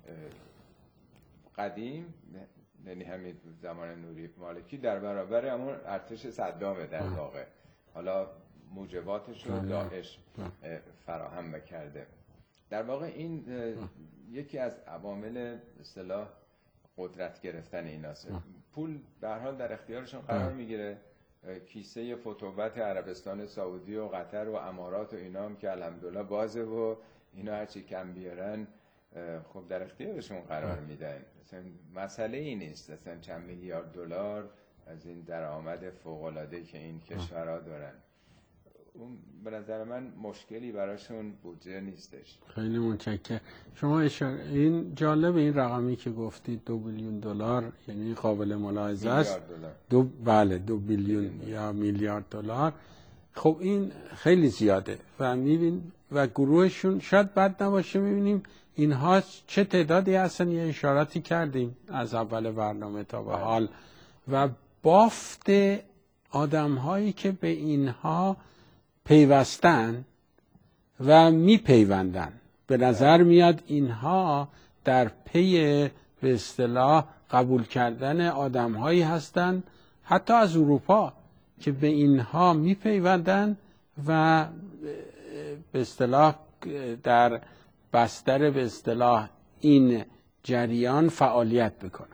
قدیم، یعنی همین زمان نوری مالکی، در برابر همون ارتش صدام در واقع. حالا موجباتش رو داعش فراهم بکرده. در واقع این یکی از عوامل اصطلاح قدرت گرفتن ایناست. پول به هر حال در اختیارشون قرار میگیره. کیسه فتوبت عربستان سعودی و قطر و امارات و اینا هم که الحمدلله بازه و اینا هرچی کم بیارن خب در اختیارشون قرار میدن. مثلا مسئله این نیست مثلا چند میلیارد دلار از این درآمد فوق‌العاده که این کشورها دارن، اون به نظر من مشکلی براشون بودجه نیستش. خیلی متشکرم. شما اشاره این جالب، این رقمی که گفتید دو بیلیون دلار، یعنی قابل ملاحظه است. دو بله دو بیلیون یا میلیارد دلار. خب این خیلی زیاده و میبین و گروهشون شاید بد نباشه. میبینیم اینها چه تعدادی هستن، یه اشاراتی کردیم از اول برنامه تا به حال، و بافت آدم هایی که به اینها پیوستن و میپیوندن، به نظر میاد اینها در پی به اصطلاح قبول کردن آدم هایی هستن حتی از اروپا که به اینها میپیوندن و به اصطلاح در بستر به اصطلاح این جریان فعالیت بکنن.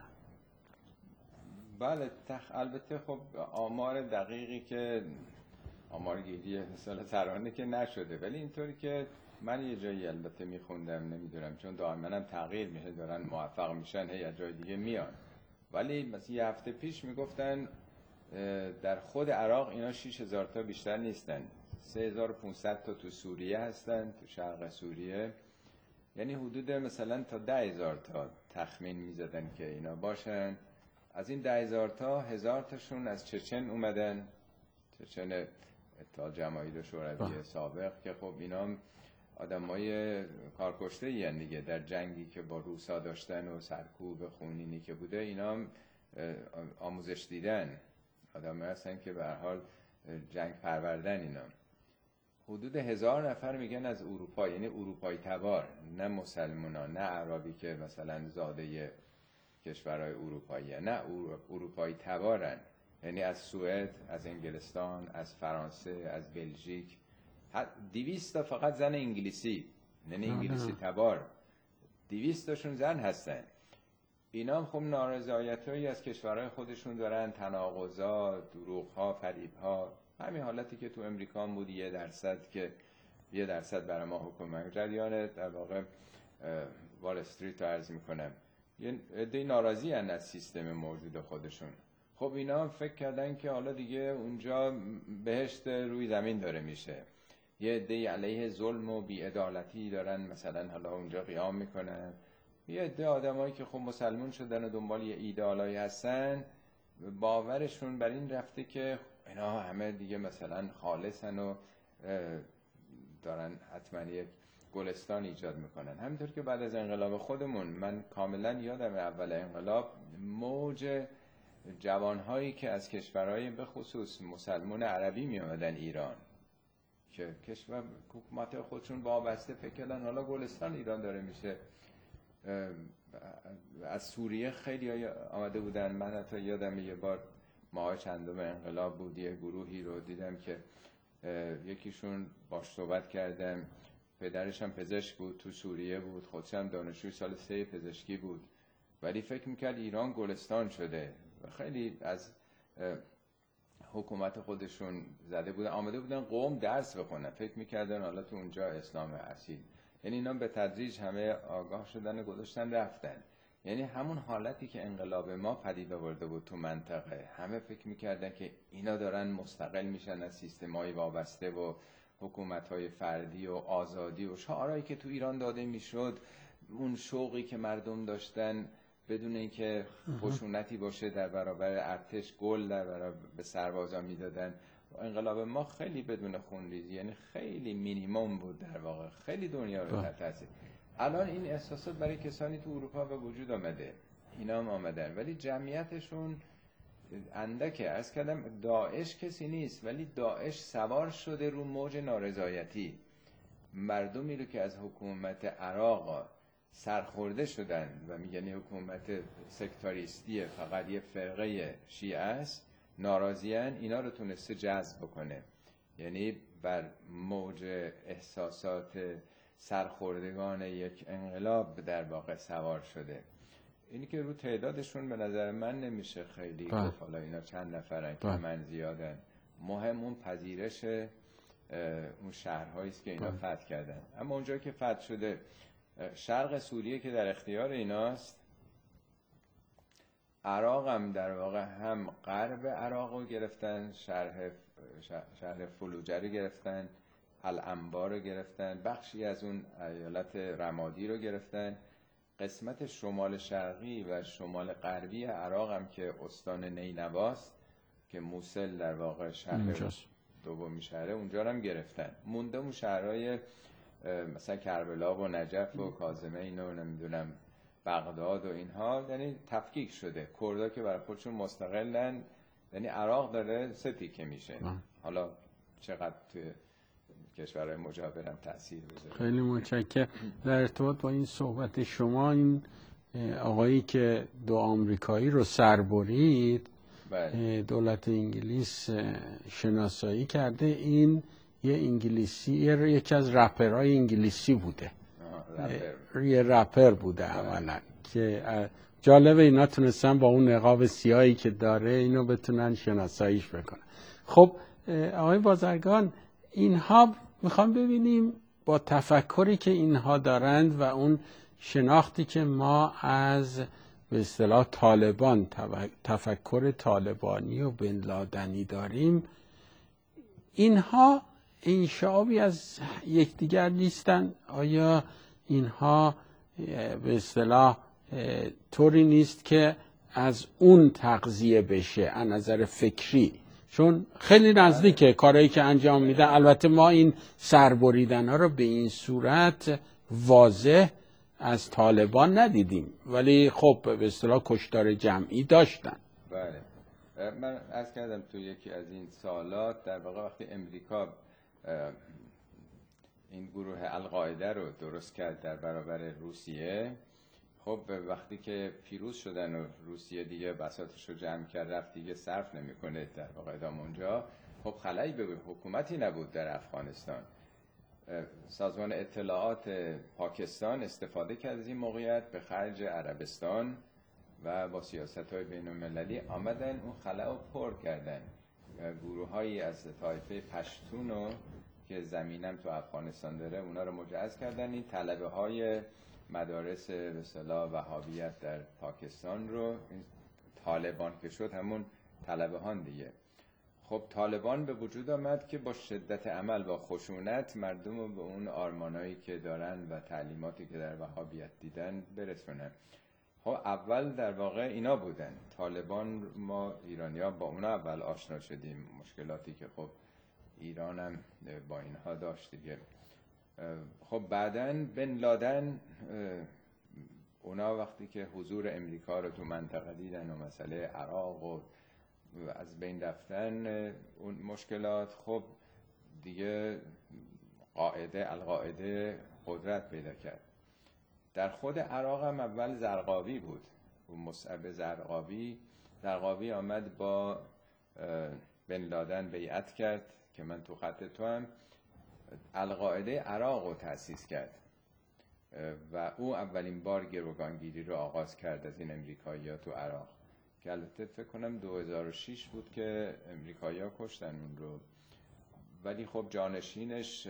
بله تخ... البته خب آمار دقیقی که آمارگیری مثلا ترانه که نشده، ولی اینطوری که من یه جایی البته میخوندم، نمیدونم چون دائما هم تغییر میشه، دارن موفق میشن هی از جای دیگه میان، ولی مثلا یه هفته پیش میگفتن در خود عراق اینا شش هزار تا بیشتر نیستن، سه هزار و پانصد تا تو سوریه هستن، تو شرق سوریه، یعنی حدود مثلا تا ده هزار تا تخمین میزدن که اینا باشن. از این ده هزار تا هزار تاشون از چچن اومدن، چچن اتحاد جماهیر شوروی سابق، که خب اینا هم آدمای کارکشته ای دیگه، در جنگی که با روسا داشتن و سرکوب خونینی که بوده، اینا هم آموزش دیدن، آدمایی هستن که به هر حال جنگ پروردن. اینا حدود هزار نفر میگن از اروپا، یعنی اروپایی تبار، نه مسلمانان نه عربی که مثلا زاده کشورهای اروپایی، نه اروپایی تبارن، یعنی از سوئد، از انگلستان، از فرانسه، از بلژیک، دویست تا فقط زن انگلیسی، یعنی انگلیسی تبار، دویست تاشون زن هستن. اینا هم خب نارضایتایی از کشورهای خودشون دارن، تناقضا، دروغ‌ها، فریب‌ها، همین حالتی که تو امریکا هم بود، یه درصد که یه درصد برای ما حکومت جریان در واقع وال استریت رو عرض میکنم، یه عده ناراضی هستن از سیستم موجود خودشون. خب اینا فکر کردن که حالا دیگه اونجا بهشت روی زمین داره میشه، یه عده علیه ظلم و بی‌عدالتی دارن مثلا حالا اونجا قیام میکنن، یه عده آدمایی که خب مسلمون شدن و دنبال یه ایدئالایی هستن، باورشون بر این رفته که اینا همه دیگه مثلا خالصن و دارن حتما یک گلستان ایجاد میکنن. همینطور که بعد از انقلاب خودمون، من کاملا یادم اول انقلاب موج جوانهایی که از کشورهای به خصوص مسلمون عربی می آمدن ایران، که کشور حکومت خودشون وابسته، فکر کردن حالا گلستان ایران داره میشه. از سوریه خیلی آمده بودن. من حتی یادم یه بار ماه چندم انقلاب بود، یه گروهی رو دیدم که یکیشون باش صحبت کردم، پدرش هم پزشک بود، تو سوریه بود، خودش هم دانشجوی سال سه پزشکی بود، ولی فکر میکرد ایران گلستان شده و خیلی از حکومت خودشون زده بودن، آمده بودن قوم درس بخونن، فکر میکردن حالا تو اونجا اسلام اصیل. یعنی اینا به تدریج همه آگاه شدن و گذاشتن رفتن. یعنی همون حالتی که انقلاب ما پدید آورده بود تو منطقه، همه فکر میکردن که اینا دارن مستقل میشن از سیستمای وابسته و حکومت‌های فردی و آزادی و شعارهایی که تو ایران داده میشد، اون شوقی که مردم داشتن بدون اینکه خشونتی باشه در برابر ارتش، گل در برابر به سربازا میدادن. انقلاب ما خیلی بدون خونریزی، یعنی خیلی مینیمم بود در واقع، خیلی دنیا رو تحت تاثیر. الان این احساسات برای کسانی تو اروپا به وجود آمده، اینا هم آمدن، ولی جمعیتشون اندکه. از کلم داعش کسی نیست، ولی داعش سوار شده رو موج نارضایتی. مردمی رو که از حکومت عراق سرخورده شدن و میگن حکومت سکتاریستیه، فقط یه فرقه شیعه است، ناراضیان، اینا رو تونسته جذب بکنه. یعنی بر موج احساسات سرخوردگان یک انقلاب در واقع سوار شده. اینی که رو تعدادشون به نظر من نمیشه خیلی گفت حالا اینا چند نفرن که من زیادن. مهم اون پذیرش اون شهرهایی است که اینا فتح کردن. اما اونجایی که فتح شده، شرق سوریه که در اختیار ایناست، عراق هم در واقع هم غرب عراق رو گرفتن، شهر شهر فلوجه رو گرفتن، الانبار رو گرفتن، بخشی از اون ایالت رمادی رو گرفتن. قسمت شمال شرقی و شمال غربی عراق هم که استان نینواست که موصل در واقع شهر دومی شهره، اونجا هم گرفتن. مونده اون شهرهای مثلا کربلا و نجف و کاظمین و نمیدونم بغداد و اینها، یعنی تفکیک شده. کردها که برای خودشون مستقلن، یعنی عراق داره سه تیکه میشه. حالا چقدر توی کشورهای مجاور هم تأثیر بذاره. خیلی متشکرم. در ارتباط با این صحبت شما، این آقایی که دو آمریکایی رو سر برید، دولت انگلیس شناسایی کرده، این یه انگلیسی، یکی از رپرهای انگلیسی بوده، رپر. یه رپر بوده عملا، که جالبه اینا تونستن با اون نقاب سیاهی که داره اینو بتونن شناساییش بکنن. خب آقای بازرگان، اینها میخوام ببینیم با تفکری که اینها دارند و اون شناختی که ما از به اصطلاح طالبان، تفکر طالبانی و بن لادنی داریم، اینها انشعابی از یکدیگر نیستن؟ آیا اینها به اصطلاح طوری نیست که از اون تغذیه بشه از نظر فکری؟ چون خیلی نزدیکه کارهایی که انجام میدن. البته ما این سربریدن ها رو به این صورت واضح از طالبان ندیدیم، ولی خب به اصطلاح کشتار جمعی داشتن. بله، من عرض کردم تو یکی از این سالات در واقع وقتی امریکا این گروه القاعده رو درست کرد در برابر روسیه، خب وقتی که پیروز شدن و روسیه دیگه بساطش رو جمع کرد، رفت دیگه صرف نمیکنه در واقع ادام اونجا، خب خلایی به حکومتی نبود در افغانستان. سازمان اطلاعات پاکستان استفاده کرد از این موقعیت به خرج عربستان و با سیاست‌های بین‌المللی آمدن اون خلا رو پر کردن. گروه‌هایی از طایفه پشتون رو که زمینم تو افغانستان داره اونا رو مجهز کردن. این طلبه‌های مدارس به اصطلاح وهابیت در پاکستان رو این طالبان که شد همون طلبه‌هان دیگه. خب طالبان به وجود آمد که با شدت عمل و خشونت مردم رو به اون آرمانایی که دارن و تعلیماتی که در وهابیت دیدن برسونن. خب اول در واقع اینا بودن طالبان. ما ایرانی‌ها با اونا اول آشنا شدیم، مشکلاتی که خب ایران هم با اینها داشت دیگه. خب بعدن بن لادن اونا وقتی که حضور امریکا رو تو منطقه دیدن و مسئله عراق و از بین رفتن اون مشکلات، خب دیگه قاعده القاعده قدرت پیدا کرد. در خود عراق هم اول زرقاوی بود و مصعب زرقاوی زرقاوی آمد با بن لادن بیعت کرد که من تو خط تو هم القاعده عراق رو تأسیس کرد و او اولین بار گروگانگیری رو آغاز کرد از این امریکایی‌ها تو عراق که البته فکر کنم دو هزار و شش بود که امریکایی‌ها کشتن اون رو. ولی خب جانشینش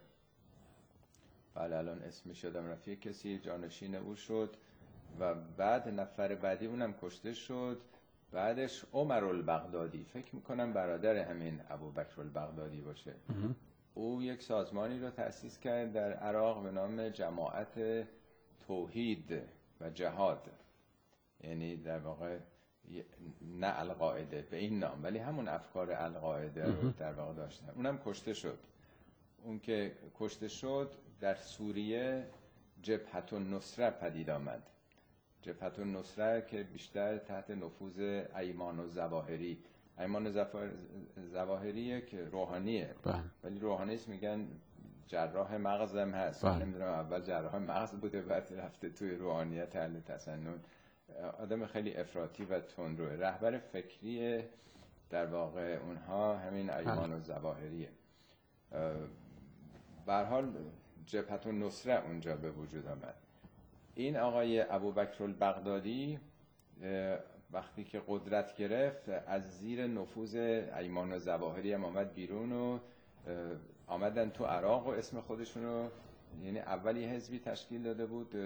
بله الان اسمش یادم رفت، کسی جانشین او شد و بعد نفر بعدی اونم کشته شد. بعدش عمر البغدادی، فکر میکنم برادر همین ابوبکر البغدادی باشه، او یک سازمانی رو تأسیس کرد در عراق به نام جماعت توحید و جهاد، یعنی در واقع نه القاعده به این نام ولی همون افکار القاعده رو در واقع داشتن. اونم کشته شد. اون که کشته شد در سوریه جبهت النصره پدید آمد. جبهت النصره که بیشتر تحت نفوذ ایمان و ظواهری، ایمان ظواهری یک روحانیه ولی روحانیست میگن جراح مغزم هست، نمیدونم اول جراح مغز بوده بعد رفته توی روحانیت اهل تسنن. آدم خیلی افراطی و تندروه. رهبر فکری در واقع اونها همین ایمان و ظواهریه. به هر حال جبهت النصره اونجا به وجود آمد. این آقای ابوبکر البغدادی وقتی که قدرت گرفت از زیر نفوذ ایمان و ظواهری هم آمد بیرون و آمدن تو عراق و اسم خودشونو، یعنی اولی حزبی تشکیل داده بود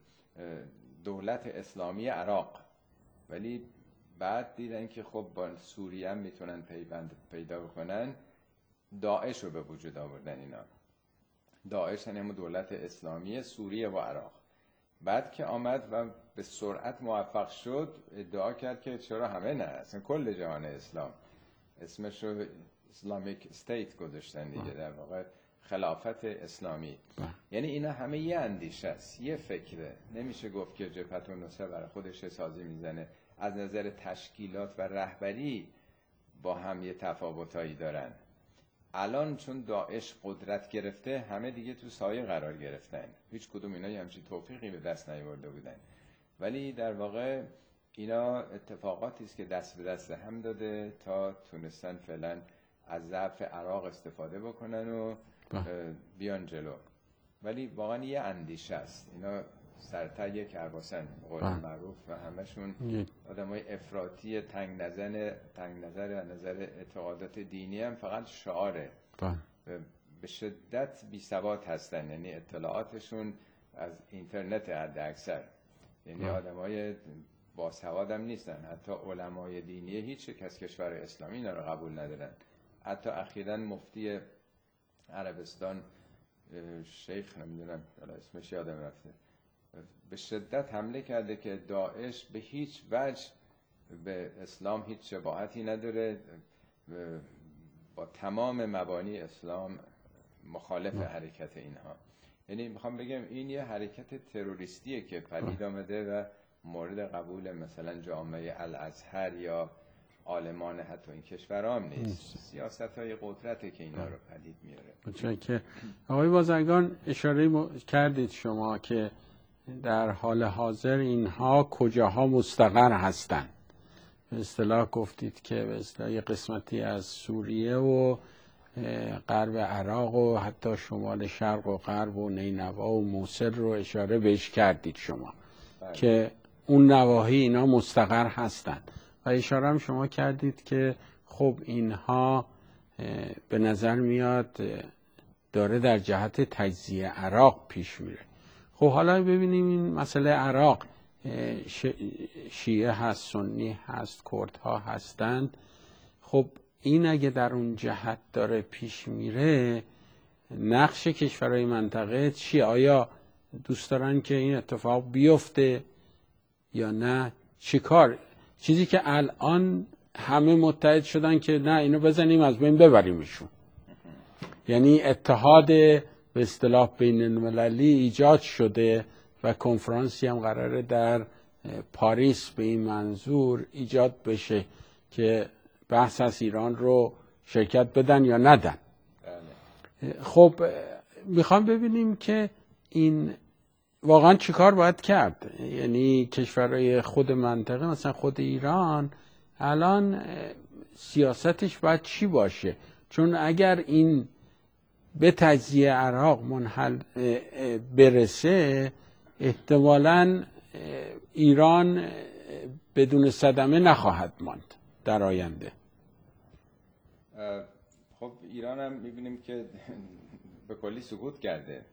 دولت اسلامی عراق، ولی بعد دیدن که خب با سوریه هم میتونن پیوند پیدا بکنن، داعش رو به وجود آوردن. اینا داعش یعنی همون دولت اسلامی سوریه و عراق. بعد که آمد و به سرعت موفق شد ادعا کرد که چرا همه نه، اصلا کل جهان اسلام اسمش رو اسلامیک استیت گذاشتن دیگه، در واقع خلافت اسلامی. یعنی اینا همه یه اندیشه است، یه فکره. نمیشه گفت که جبهت النصره برای خودش سازی میزنه. از نظر تشکیلات و رهبری با هم یه تفاوتایی دارن. الان چون داعش قدرت گرفته همه دیگه تو سایه قرار گرفتن، هیچ کدوم اینا همچین توفیقی به دست نیاورده بودن. ولی در واقع اینا اتفاقاتی است که دست به دست هم داده تا تونستن فعلا از ضعف عراق استفاده بکنن و بیان جلو. ولی واقعا یه اندیشه است. اینا سرتای یک کرباسن قول معروف و همشون آدمای افراطی تنگ نظر تنگ نظر از نظر اعتقادات دینی هم فقط شعاره. به شدت بی سواد هستن، یعنی اطلاعاتشون از اینترنت حد اکثر، یعنی آدمای با سواد هم نیستن. حتی علمای دینی هیچ یک از کشور اسلامی اینا رو قبول ندارن. حتی اخیراً مفتی عربستان شیخ نمیدونم اسمش یادم رفته به شدت حمله کرده که داعش به هیچ وجه به اسلام هیچ شباهتی نداره، با تمام مبانی اسلام مخالف حرکت اینها. یعنی میخوام بگم این یه حرکت تروریستیه که پدید آمده و مورد قبول مثلا جامعه الازهر یا عالمان حتی این کشورها هم نیست. سیاست‌های قدرته که اینا رو پدید میاره. چون که آقای بازرگان اشاره م... کردید شما که در حال حاضر اینها کجاها مستقر هستند. به اصطلاح گفتید که به اصطلاح قسمتی از سوریه و غرب عراق و حتی شمال شرق و غرب و نینوا و موصل رو اشاره بهش کردید شما بله. که اون نواحی اینا مستقر هستند و اشاره هم شما کردید که خب اینها به نظر میاد داره در جهت تجزیه عراق پیش میره. خب حالا ببینیم این مسئله عراق شیعه هست، سنی هست، کردها هستند. خب این اگه در اون جهت داره پیش میره، نقش کشورهای منطقه چیه؟ آیا دوست دارن که این اتفاق بیفته یا نه؟ چی کار؟ چیزی که الان همه متحد شدن که نه اینو بزنیم از بین ببریمشون، یعنی اتحاد به اصطلاح بین المللی ایجاد شده و کنفرانسی هم قراره در پاریس به این منظور ایجاد بشه که بحث از ایران رو شرکت بدن یا ندن. خب میخوام ببینیم که این واقعا چیکار باید کرد. یعنی کشورهای خود منطقه مثلا خود ایران الان سیاستش باید چی باشه؟ چون اگر این به تجزیه عراق منحل برسه احتمالاً ایران بدون صدمه نخواهد ماند در آینده. خب ایران هم میبینیم که به کلی سقوط کرده.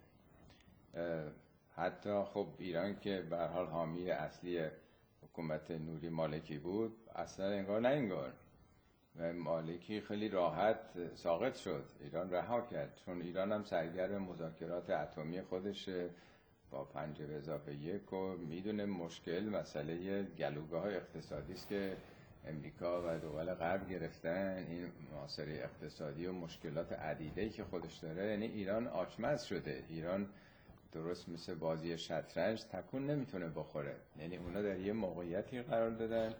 حتی خب ایران که به هر حال حامی اصلی حکومت نوری مالکی بود اصلا انگار نه انگار و مالکی خیلی راحت ساقط شد، ایران رها کرد، چون ایران هم سرگرم مذاکرات اتمی خودش با پنج به اضافه یک و میدونه مشکل مسئله گلوگاه های اقتصادی است که امریکا و دول غرب گرفتن، این محاصره اقتصادی و مشکلات عدیده‌ای که خودش داره. یعنی ایران آچمز شده، ایران درست مثل بازی شطرنج تکون نمیتونه بخوره. یعنی اونا در یه موقعیتی قرار دادن،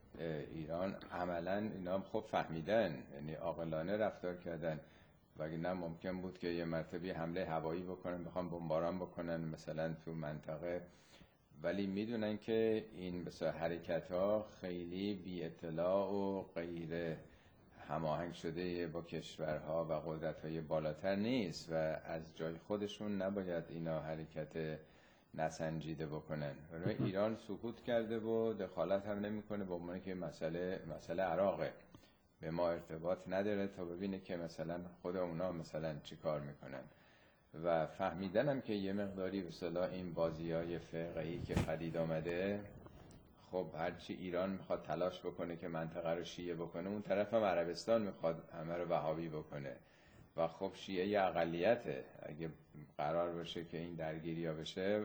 ایران عملا اینا هم خب فهمیدن، یعنی عاقلانه رفتار کردن، وگرنه ممکن بود که یه مرتبه حمله هوایی بکنن، بخوام بمباران بکنن مثلا تو منطقه، ولی میدونن که این مثلا حرکت ها خیلی بی اطلاع و غیر هماهنگ شده با کشورها و قدرت های بالاتر نیست و از جای خودشون نباید اینا حرکت نسنجیده بکنن. برای ایران سکوت کرده و دخالت هم نمیکنه با عنوان که مسئله مسئله عراقه، به ما ارتباط نداره تا ببینه که مثلا خود اونا مثلا چی کار میکنن و فهمیدنم که یه مقداری به اصطلاح این بازیای فقهی که پدید آمده، خب هرچی ایران میخواد تلاش بکنه که منطقه رو شیعه بکنه، اون طرف هم عربستان میخواد همه رو وهابی بکنه و خب شیعه یه اقلیته، اگه قرار باشه که این درگیری ها بشه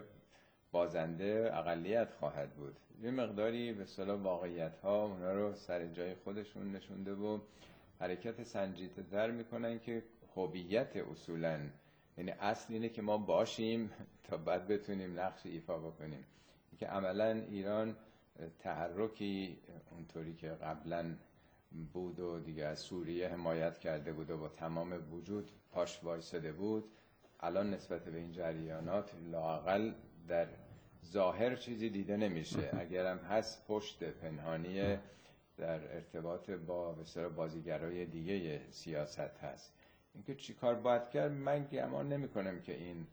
بازنده اقلیت خواهد بود. یه مقداری به اصطلاح واقعیت ها اونا رو سر جای خودشون نشونده و حرکت سنجیده تر میکنن که هویت اصولاً، یعنی اصل اینه که ما باشیم تا بعد بتونیم نقش ایفا بکنیم، که عملاً ایران تحرکی اونطوری که قبلاً بود و دیگه از سوریه حمایت کرده بود و با تمام وجود پاش وایساده بود، الان نسبت به این جریانات لااقل در ظاهر چیزی دیده نمیشه، اگرم هست پشت پنهانی در ارتباط با بسیار بازیگرای دیگه سیاست هست. اینکه چی کار باید کرد، من گمان نمی کنم که این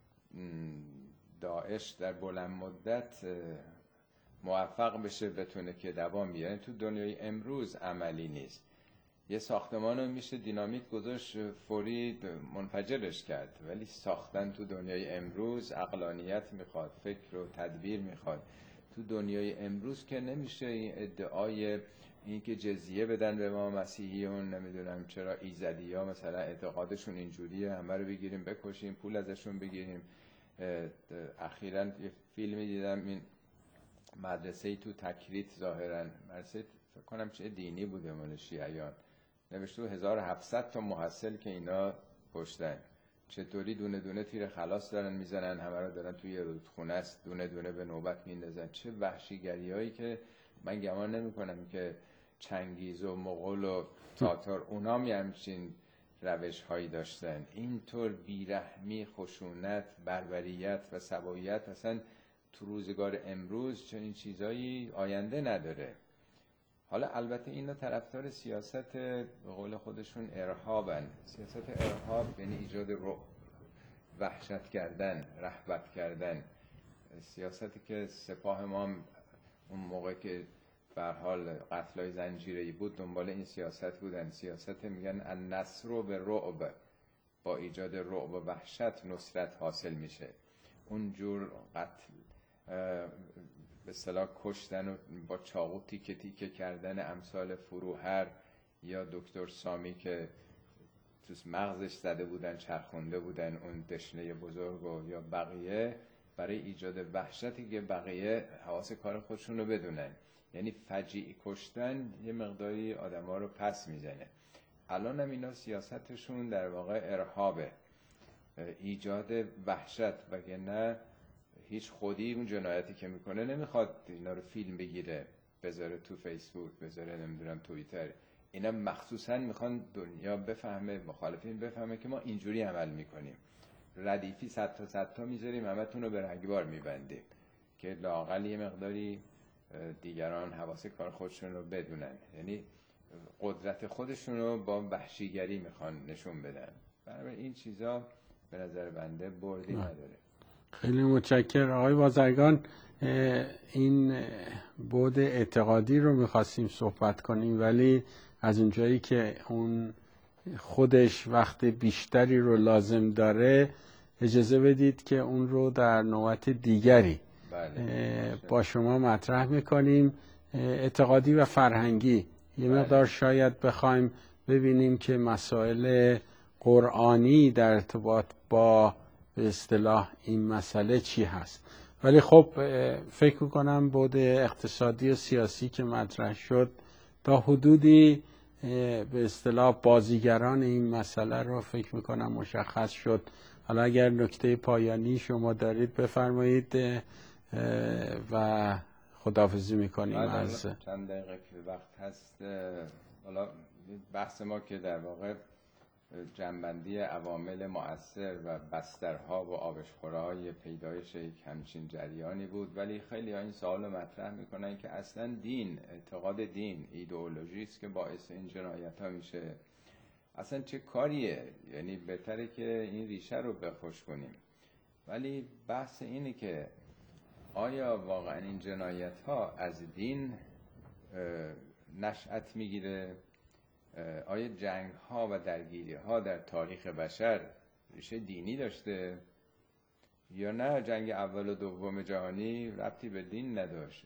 داعش در بلند مدت موفق بشه بتونه که دوام بیاره. تو دنیای امروز عملی نیست. یه ساختمان رو میشه دینامیت گذاشت فوری منفجرش کرد، ولی ساختن تو دنیای امروز عقلانیت میخواد، فکر و تدبیر میخواد. تو دنیای امروز که نمیشه این ادعای این که جزیه بدن به ما مسیحیون، نمیدونم چرا ایزدی ها مثلا اعتقادشون اینجوریه همه رو بگیریم بکشیم پول ازشون بگیریم. اخیراً یه فیلمی دیدم، این مدرسه‌ای تو تکریت ظاهراً مدرسه فکر کنم چه دینی بوده مال شیعیان، نوشته هزار و هفتصد تا محصل که اینا کشتن، چطوری دونه دونه تیر خلاص دارن میزنن، همه رو دارن توی رودخونه است دونه دونه به نوبت میندازن. چه وحشیگریایی که من گمان نمی‌کنم که چنگیز و مغول و تاتار اونا می همچین روش هایی داشتن. اینطور بیرحمی، خشونت، بربریت و سباییت اصلا تو روزگار امروز چنین چیزایی آینده نداره. حالا البته اینا طرفدار سیاست به قول خودشون ارهابن. سیاست ارهاب یعنی ایجاد رعب، وحشت کردن، رهبت کردن. سیاستی که سپاه ما اون موقع که به هر حال قتلای زنجیره‌ای بود دنبال این سیاست بودن. سیاست میگن النصر به رعب، با ایجاد رعب و وحشت نصرت حاصل میشه. اونجور قتل به اصطلاح کشتن و با چاقو تیکه تیکه کردن امثال فروهر یا دکتر سامی که تو مغزش زده بودن، چرخونده بودن اون دشنه بزرگ، و یا بقیه، برای ایجاد وحشتی که بقیه حواس کار خودشون رو بدونن. یعنی فجیع کشتن یه مقداری آدما رو پس میزنه. الان هم اینا سیاستشون در واقع ارهابه، ایجاد وحشت، وگرنه هیچ خودی اون جنایتی که میکنه نمیخواد اینا رو فیلم بگیره بذاره تو فیسبوک، بذاره نمیدونم توییتر. اینا مخصوصا میخوان دنیا بفهمه، مخالفین بفهمه که ما اینجوری عمل میکنیم، ردیفی صد تا صد تا میذاریم، همتون رو به رگبار میبندیم که لااقل یه مقداری دیگران حواس کار خودشون رو بدونن. یعنی قدرت خودشون رو با وحشیگری میخوان نشون بدن. برای این چیزا به نظر بنده بردی نداره. خیلی متشکرم آقای بازرگان. این بعد اعتقادی رو میخواستیم صحبت کنیم، ولی از اونجایی که اون خودش وقت بیشتری رو لازم داره، اجازه بدید که اون رو در نوبت دیگری بله. با شما مطرح میکنیم. اعتقادی و فرهنگی یه بله. مقدار شاید بخوایم ببینیم که مسائل قرآنی در ارتباط با به اصطلاح این مسئله چی هست. ولی خب فکر میکنم بعد اقتصادی و سیاسی که مطرح شد تا حدودی به اصطلاح بازیگران این مسئله رو فکر میکنم مشخص شد. حالا اگر نکته پایانی شما دارید بفرمایید و خداحافظی میکنیم. از چند دقیقه که وقت هست، حالا بحث ما که در واقع جنبندی عوامل مؤثر و بسترها و آبشخورهای پیدایش یک همچین جریانی بود، ولی خیلی ها این سوال رو مطرح میکنن که اصلا دین، اعتقاد دین ایدئولوژی است که باعث این جنایت ها میشه. اصلا چه کاریه؟ یعنی بهتره که این ریشه رو بخوش کنیم. ولی بحث اینه که آیا واقعا این جنایت ها از دین نشأت میگیره؟ آیا جنگ ها و درگیری ها در تاریخ بشر ریشه دینی داشته یا نه؟ جنگ اول و دوم جهانی ربطی به دین نداشت.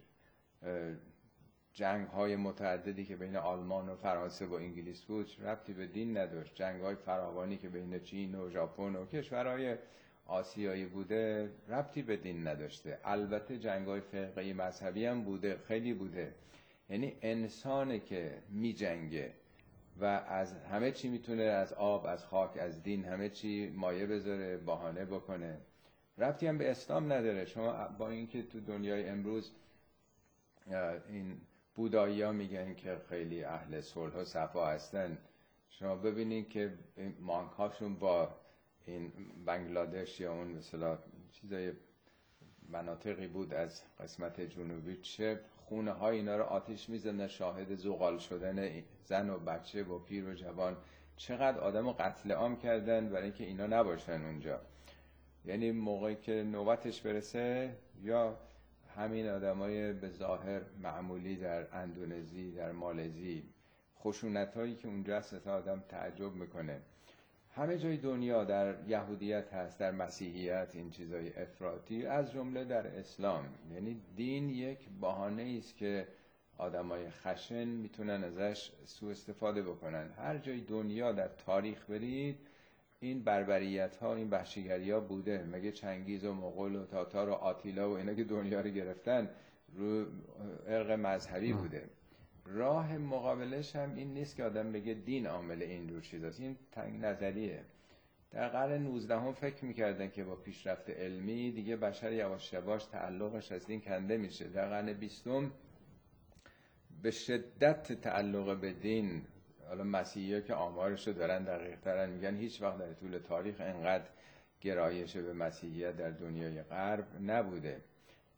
جنگ های متعددی که بین آلمان و فرانسه و انگلیس بود ربطی به دین نداشت. جنگ های فراوانی که بین چین و ژاپن و کشورهای آسیایی بوده ربطی به دین نداشته. البته جنگ های فرقه‌ای مذهبی هم بوده، خیلی بوده. یعنی انسانه که می جنگه و از همه چی میتونه، از آب، از خاک، از دین، همه چی مایه بذاره، بهانه بکنه. ربطی هم به اسلام نداره. شما با اینکه تو دنیای امروز این بودایی ها میگن که خیلی اهل صلح و صفا هستن، شما ببینید که مانک هاشون با این بنگلادش یا اون مثلا چیزای مناطقی بود از قسمت جنوبی، چه خونه های اینا رو آتش میزنن، شاهد زغال شدن زن و بچه و پیر و جوان. چقدر آدم رو قتل عام کردن برای اینکه اینا نباشن اونجا. یعنی موقعی که نوبتش برسه، یا همین آدمای به ظاهر معمولی در اندونزی، در مالزی، خشونت هایی که اونجا هست آدم تعجب میکنه. همه جای دنیا، در یهودیت هست، در مسیحیت این چیزای افراطی، از جمله در اسلام. یعنی دین یک بهانه است که آدمای خشن میتونن ازش سوء استفاده بکنن. هر جای دنیا در تاریخ برید این بربریت ها، این وحشیگری ها بوده. مگه چنگیز و مغول و تاتار و آتیلا و اینا که دنیا رو گرفتن رو ارق مذهبی بوده. راه مقابلش هم این نیست که آدم بگه دین عامل این جور چیزاست. این تنگ نظریه. در قرن نوزدهم فکر میکردن که با پیشرفت علمی دیگه بشر یواش یواش تعلقش از دین کنده میشه. در قرن بیستم به شدت تعلق به دین، حالا مسیحی‌ها که آمارشو دارن دقیق ترن، میگن هیچ وقت در طول تاریخ انقدر گرایش به مسیحیت در دنیای غرب نبوده.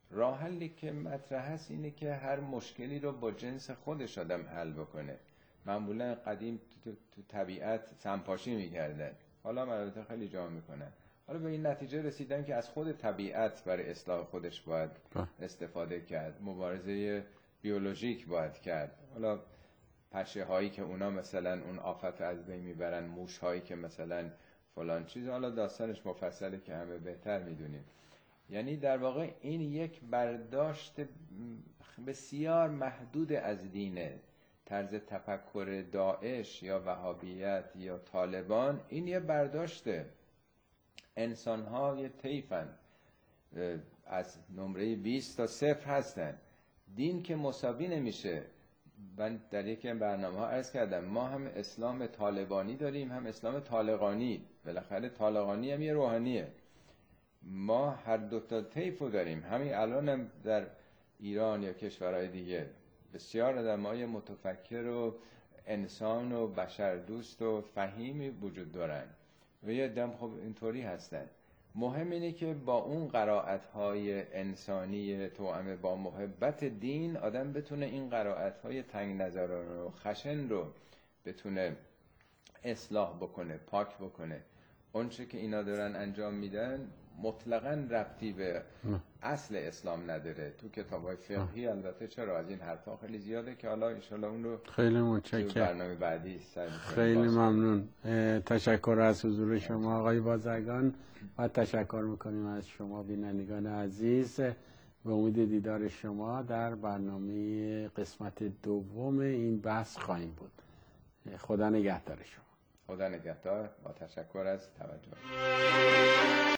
راه حلی که مطرح هست اینه که هر مشکلی رو با جنس خودش آدم حل بکنه. معمولا قدیم تو, تو طبیعت سمپاشی میکردن، حالا هم البته خیلی جا میکنن. حالا به این نتیجه رسیدن که از خود طبیعت برای اصلاح خودش باید استفاده کرد، مبارزه بیولوژیک باید کرد. حالا پشه هایی که اونا مثلا اون آفت از بین میبرن، موش هایی که مثلا فلان چیز، حالا داستانش مفصله که همه بهتر میدونیم. یعنی در واقع این یک برداشت بسیار محدود از دینه. طرز تفکر داعش یا وهابیت یا طالبان این یه برداشته. انسان ها یه طیفن، از نمره بیست تا صفر هستن. دین که مساوی نمیشه. من در یکی از برنامه ها عرض کردم ما هم اسلام طالبانی داریم هم اسلام طالقانی. بالاخره طالقانی هم یه روحانیه. ما هر دو تا طیفو داریم. همین الان هم در ایران یا کشورهای دیگه بسیار آدمای متفکر و انسان و بشردوست و فهیمی وجود دارن و یه دم خب اینطوری هستن. مهم اینه که با اون قرائت‌های انسانی توأم با محبت دین آدم بتونه این قرائت‌های تنگ نظرانه و خشن رو بتونه اصلاح بکنه، پاک بکنه. اون چه که اینا دارن انجام میدن مطلقاً ربطی به اصل اسلام نداره. تو کتاب‌های فقهی البته چرا از این حرفا خیلی زیاده که حالا ان شاءالله اون رو خیلی متشکرم. برنامه بعدی سعی می‌کنیم. خیلی ممنون. تشکر از حضور شما آقای بازرگان و تشکر می‌کنیم از شما بینندگان عزیز. به امید دیدار شما در برنامه قسمت دوم این بحث خواهیم بود. خدا نگهدار شما. خدا نگهدار. با تشکر از توجه.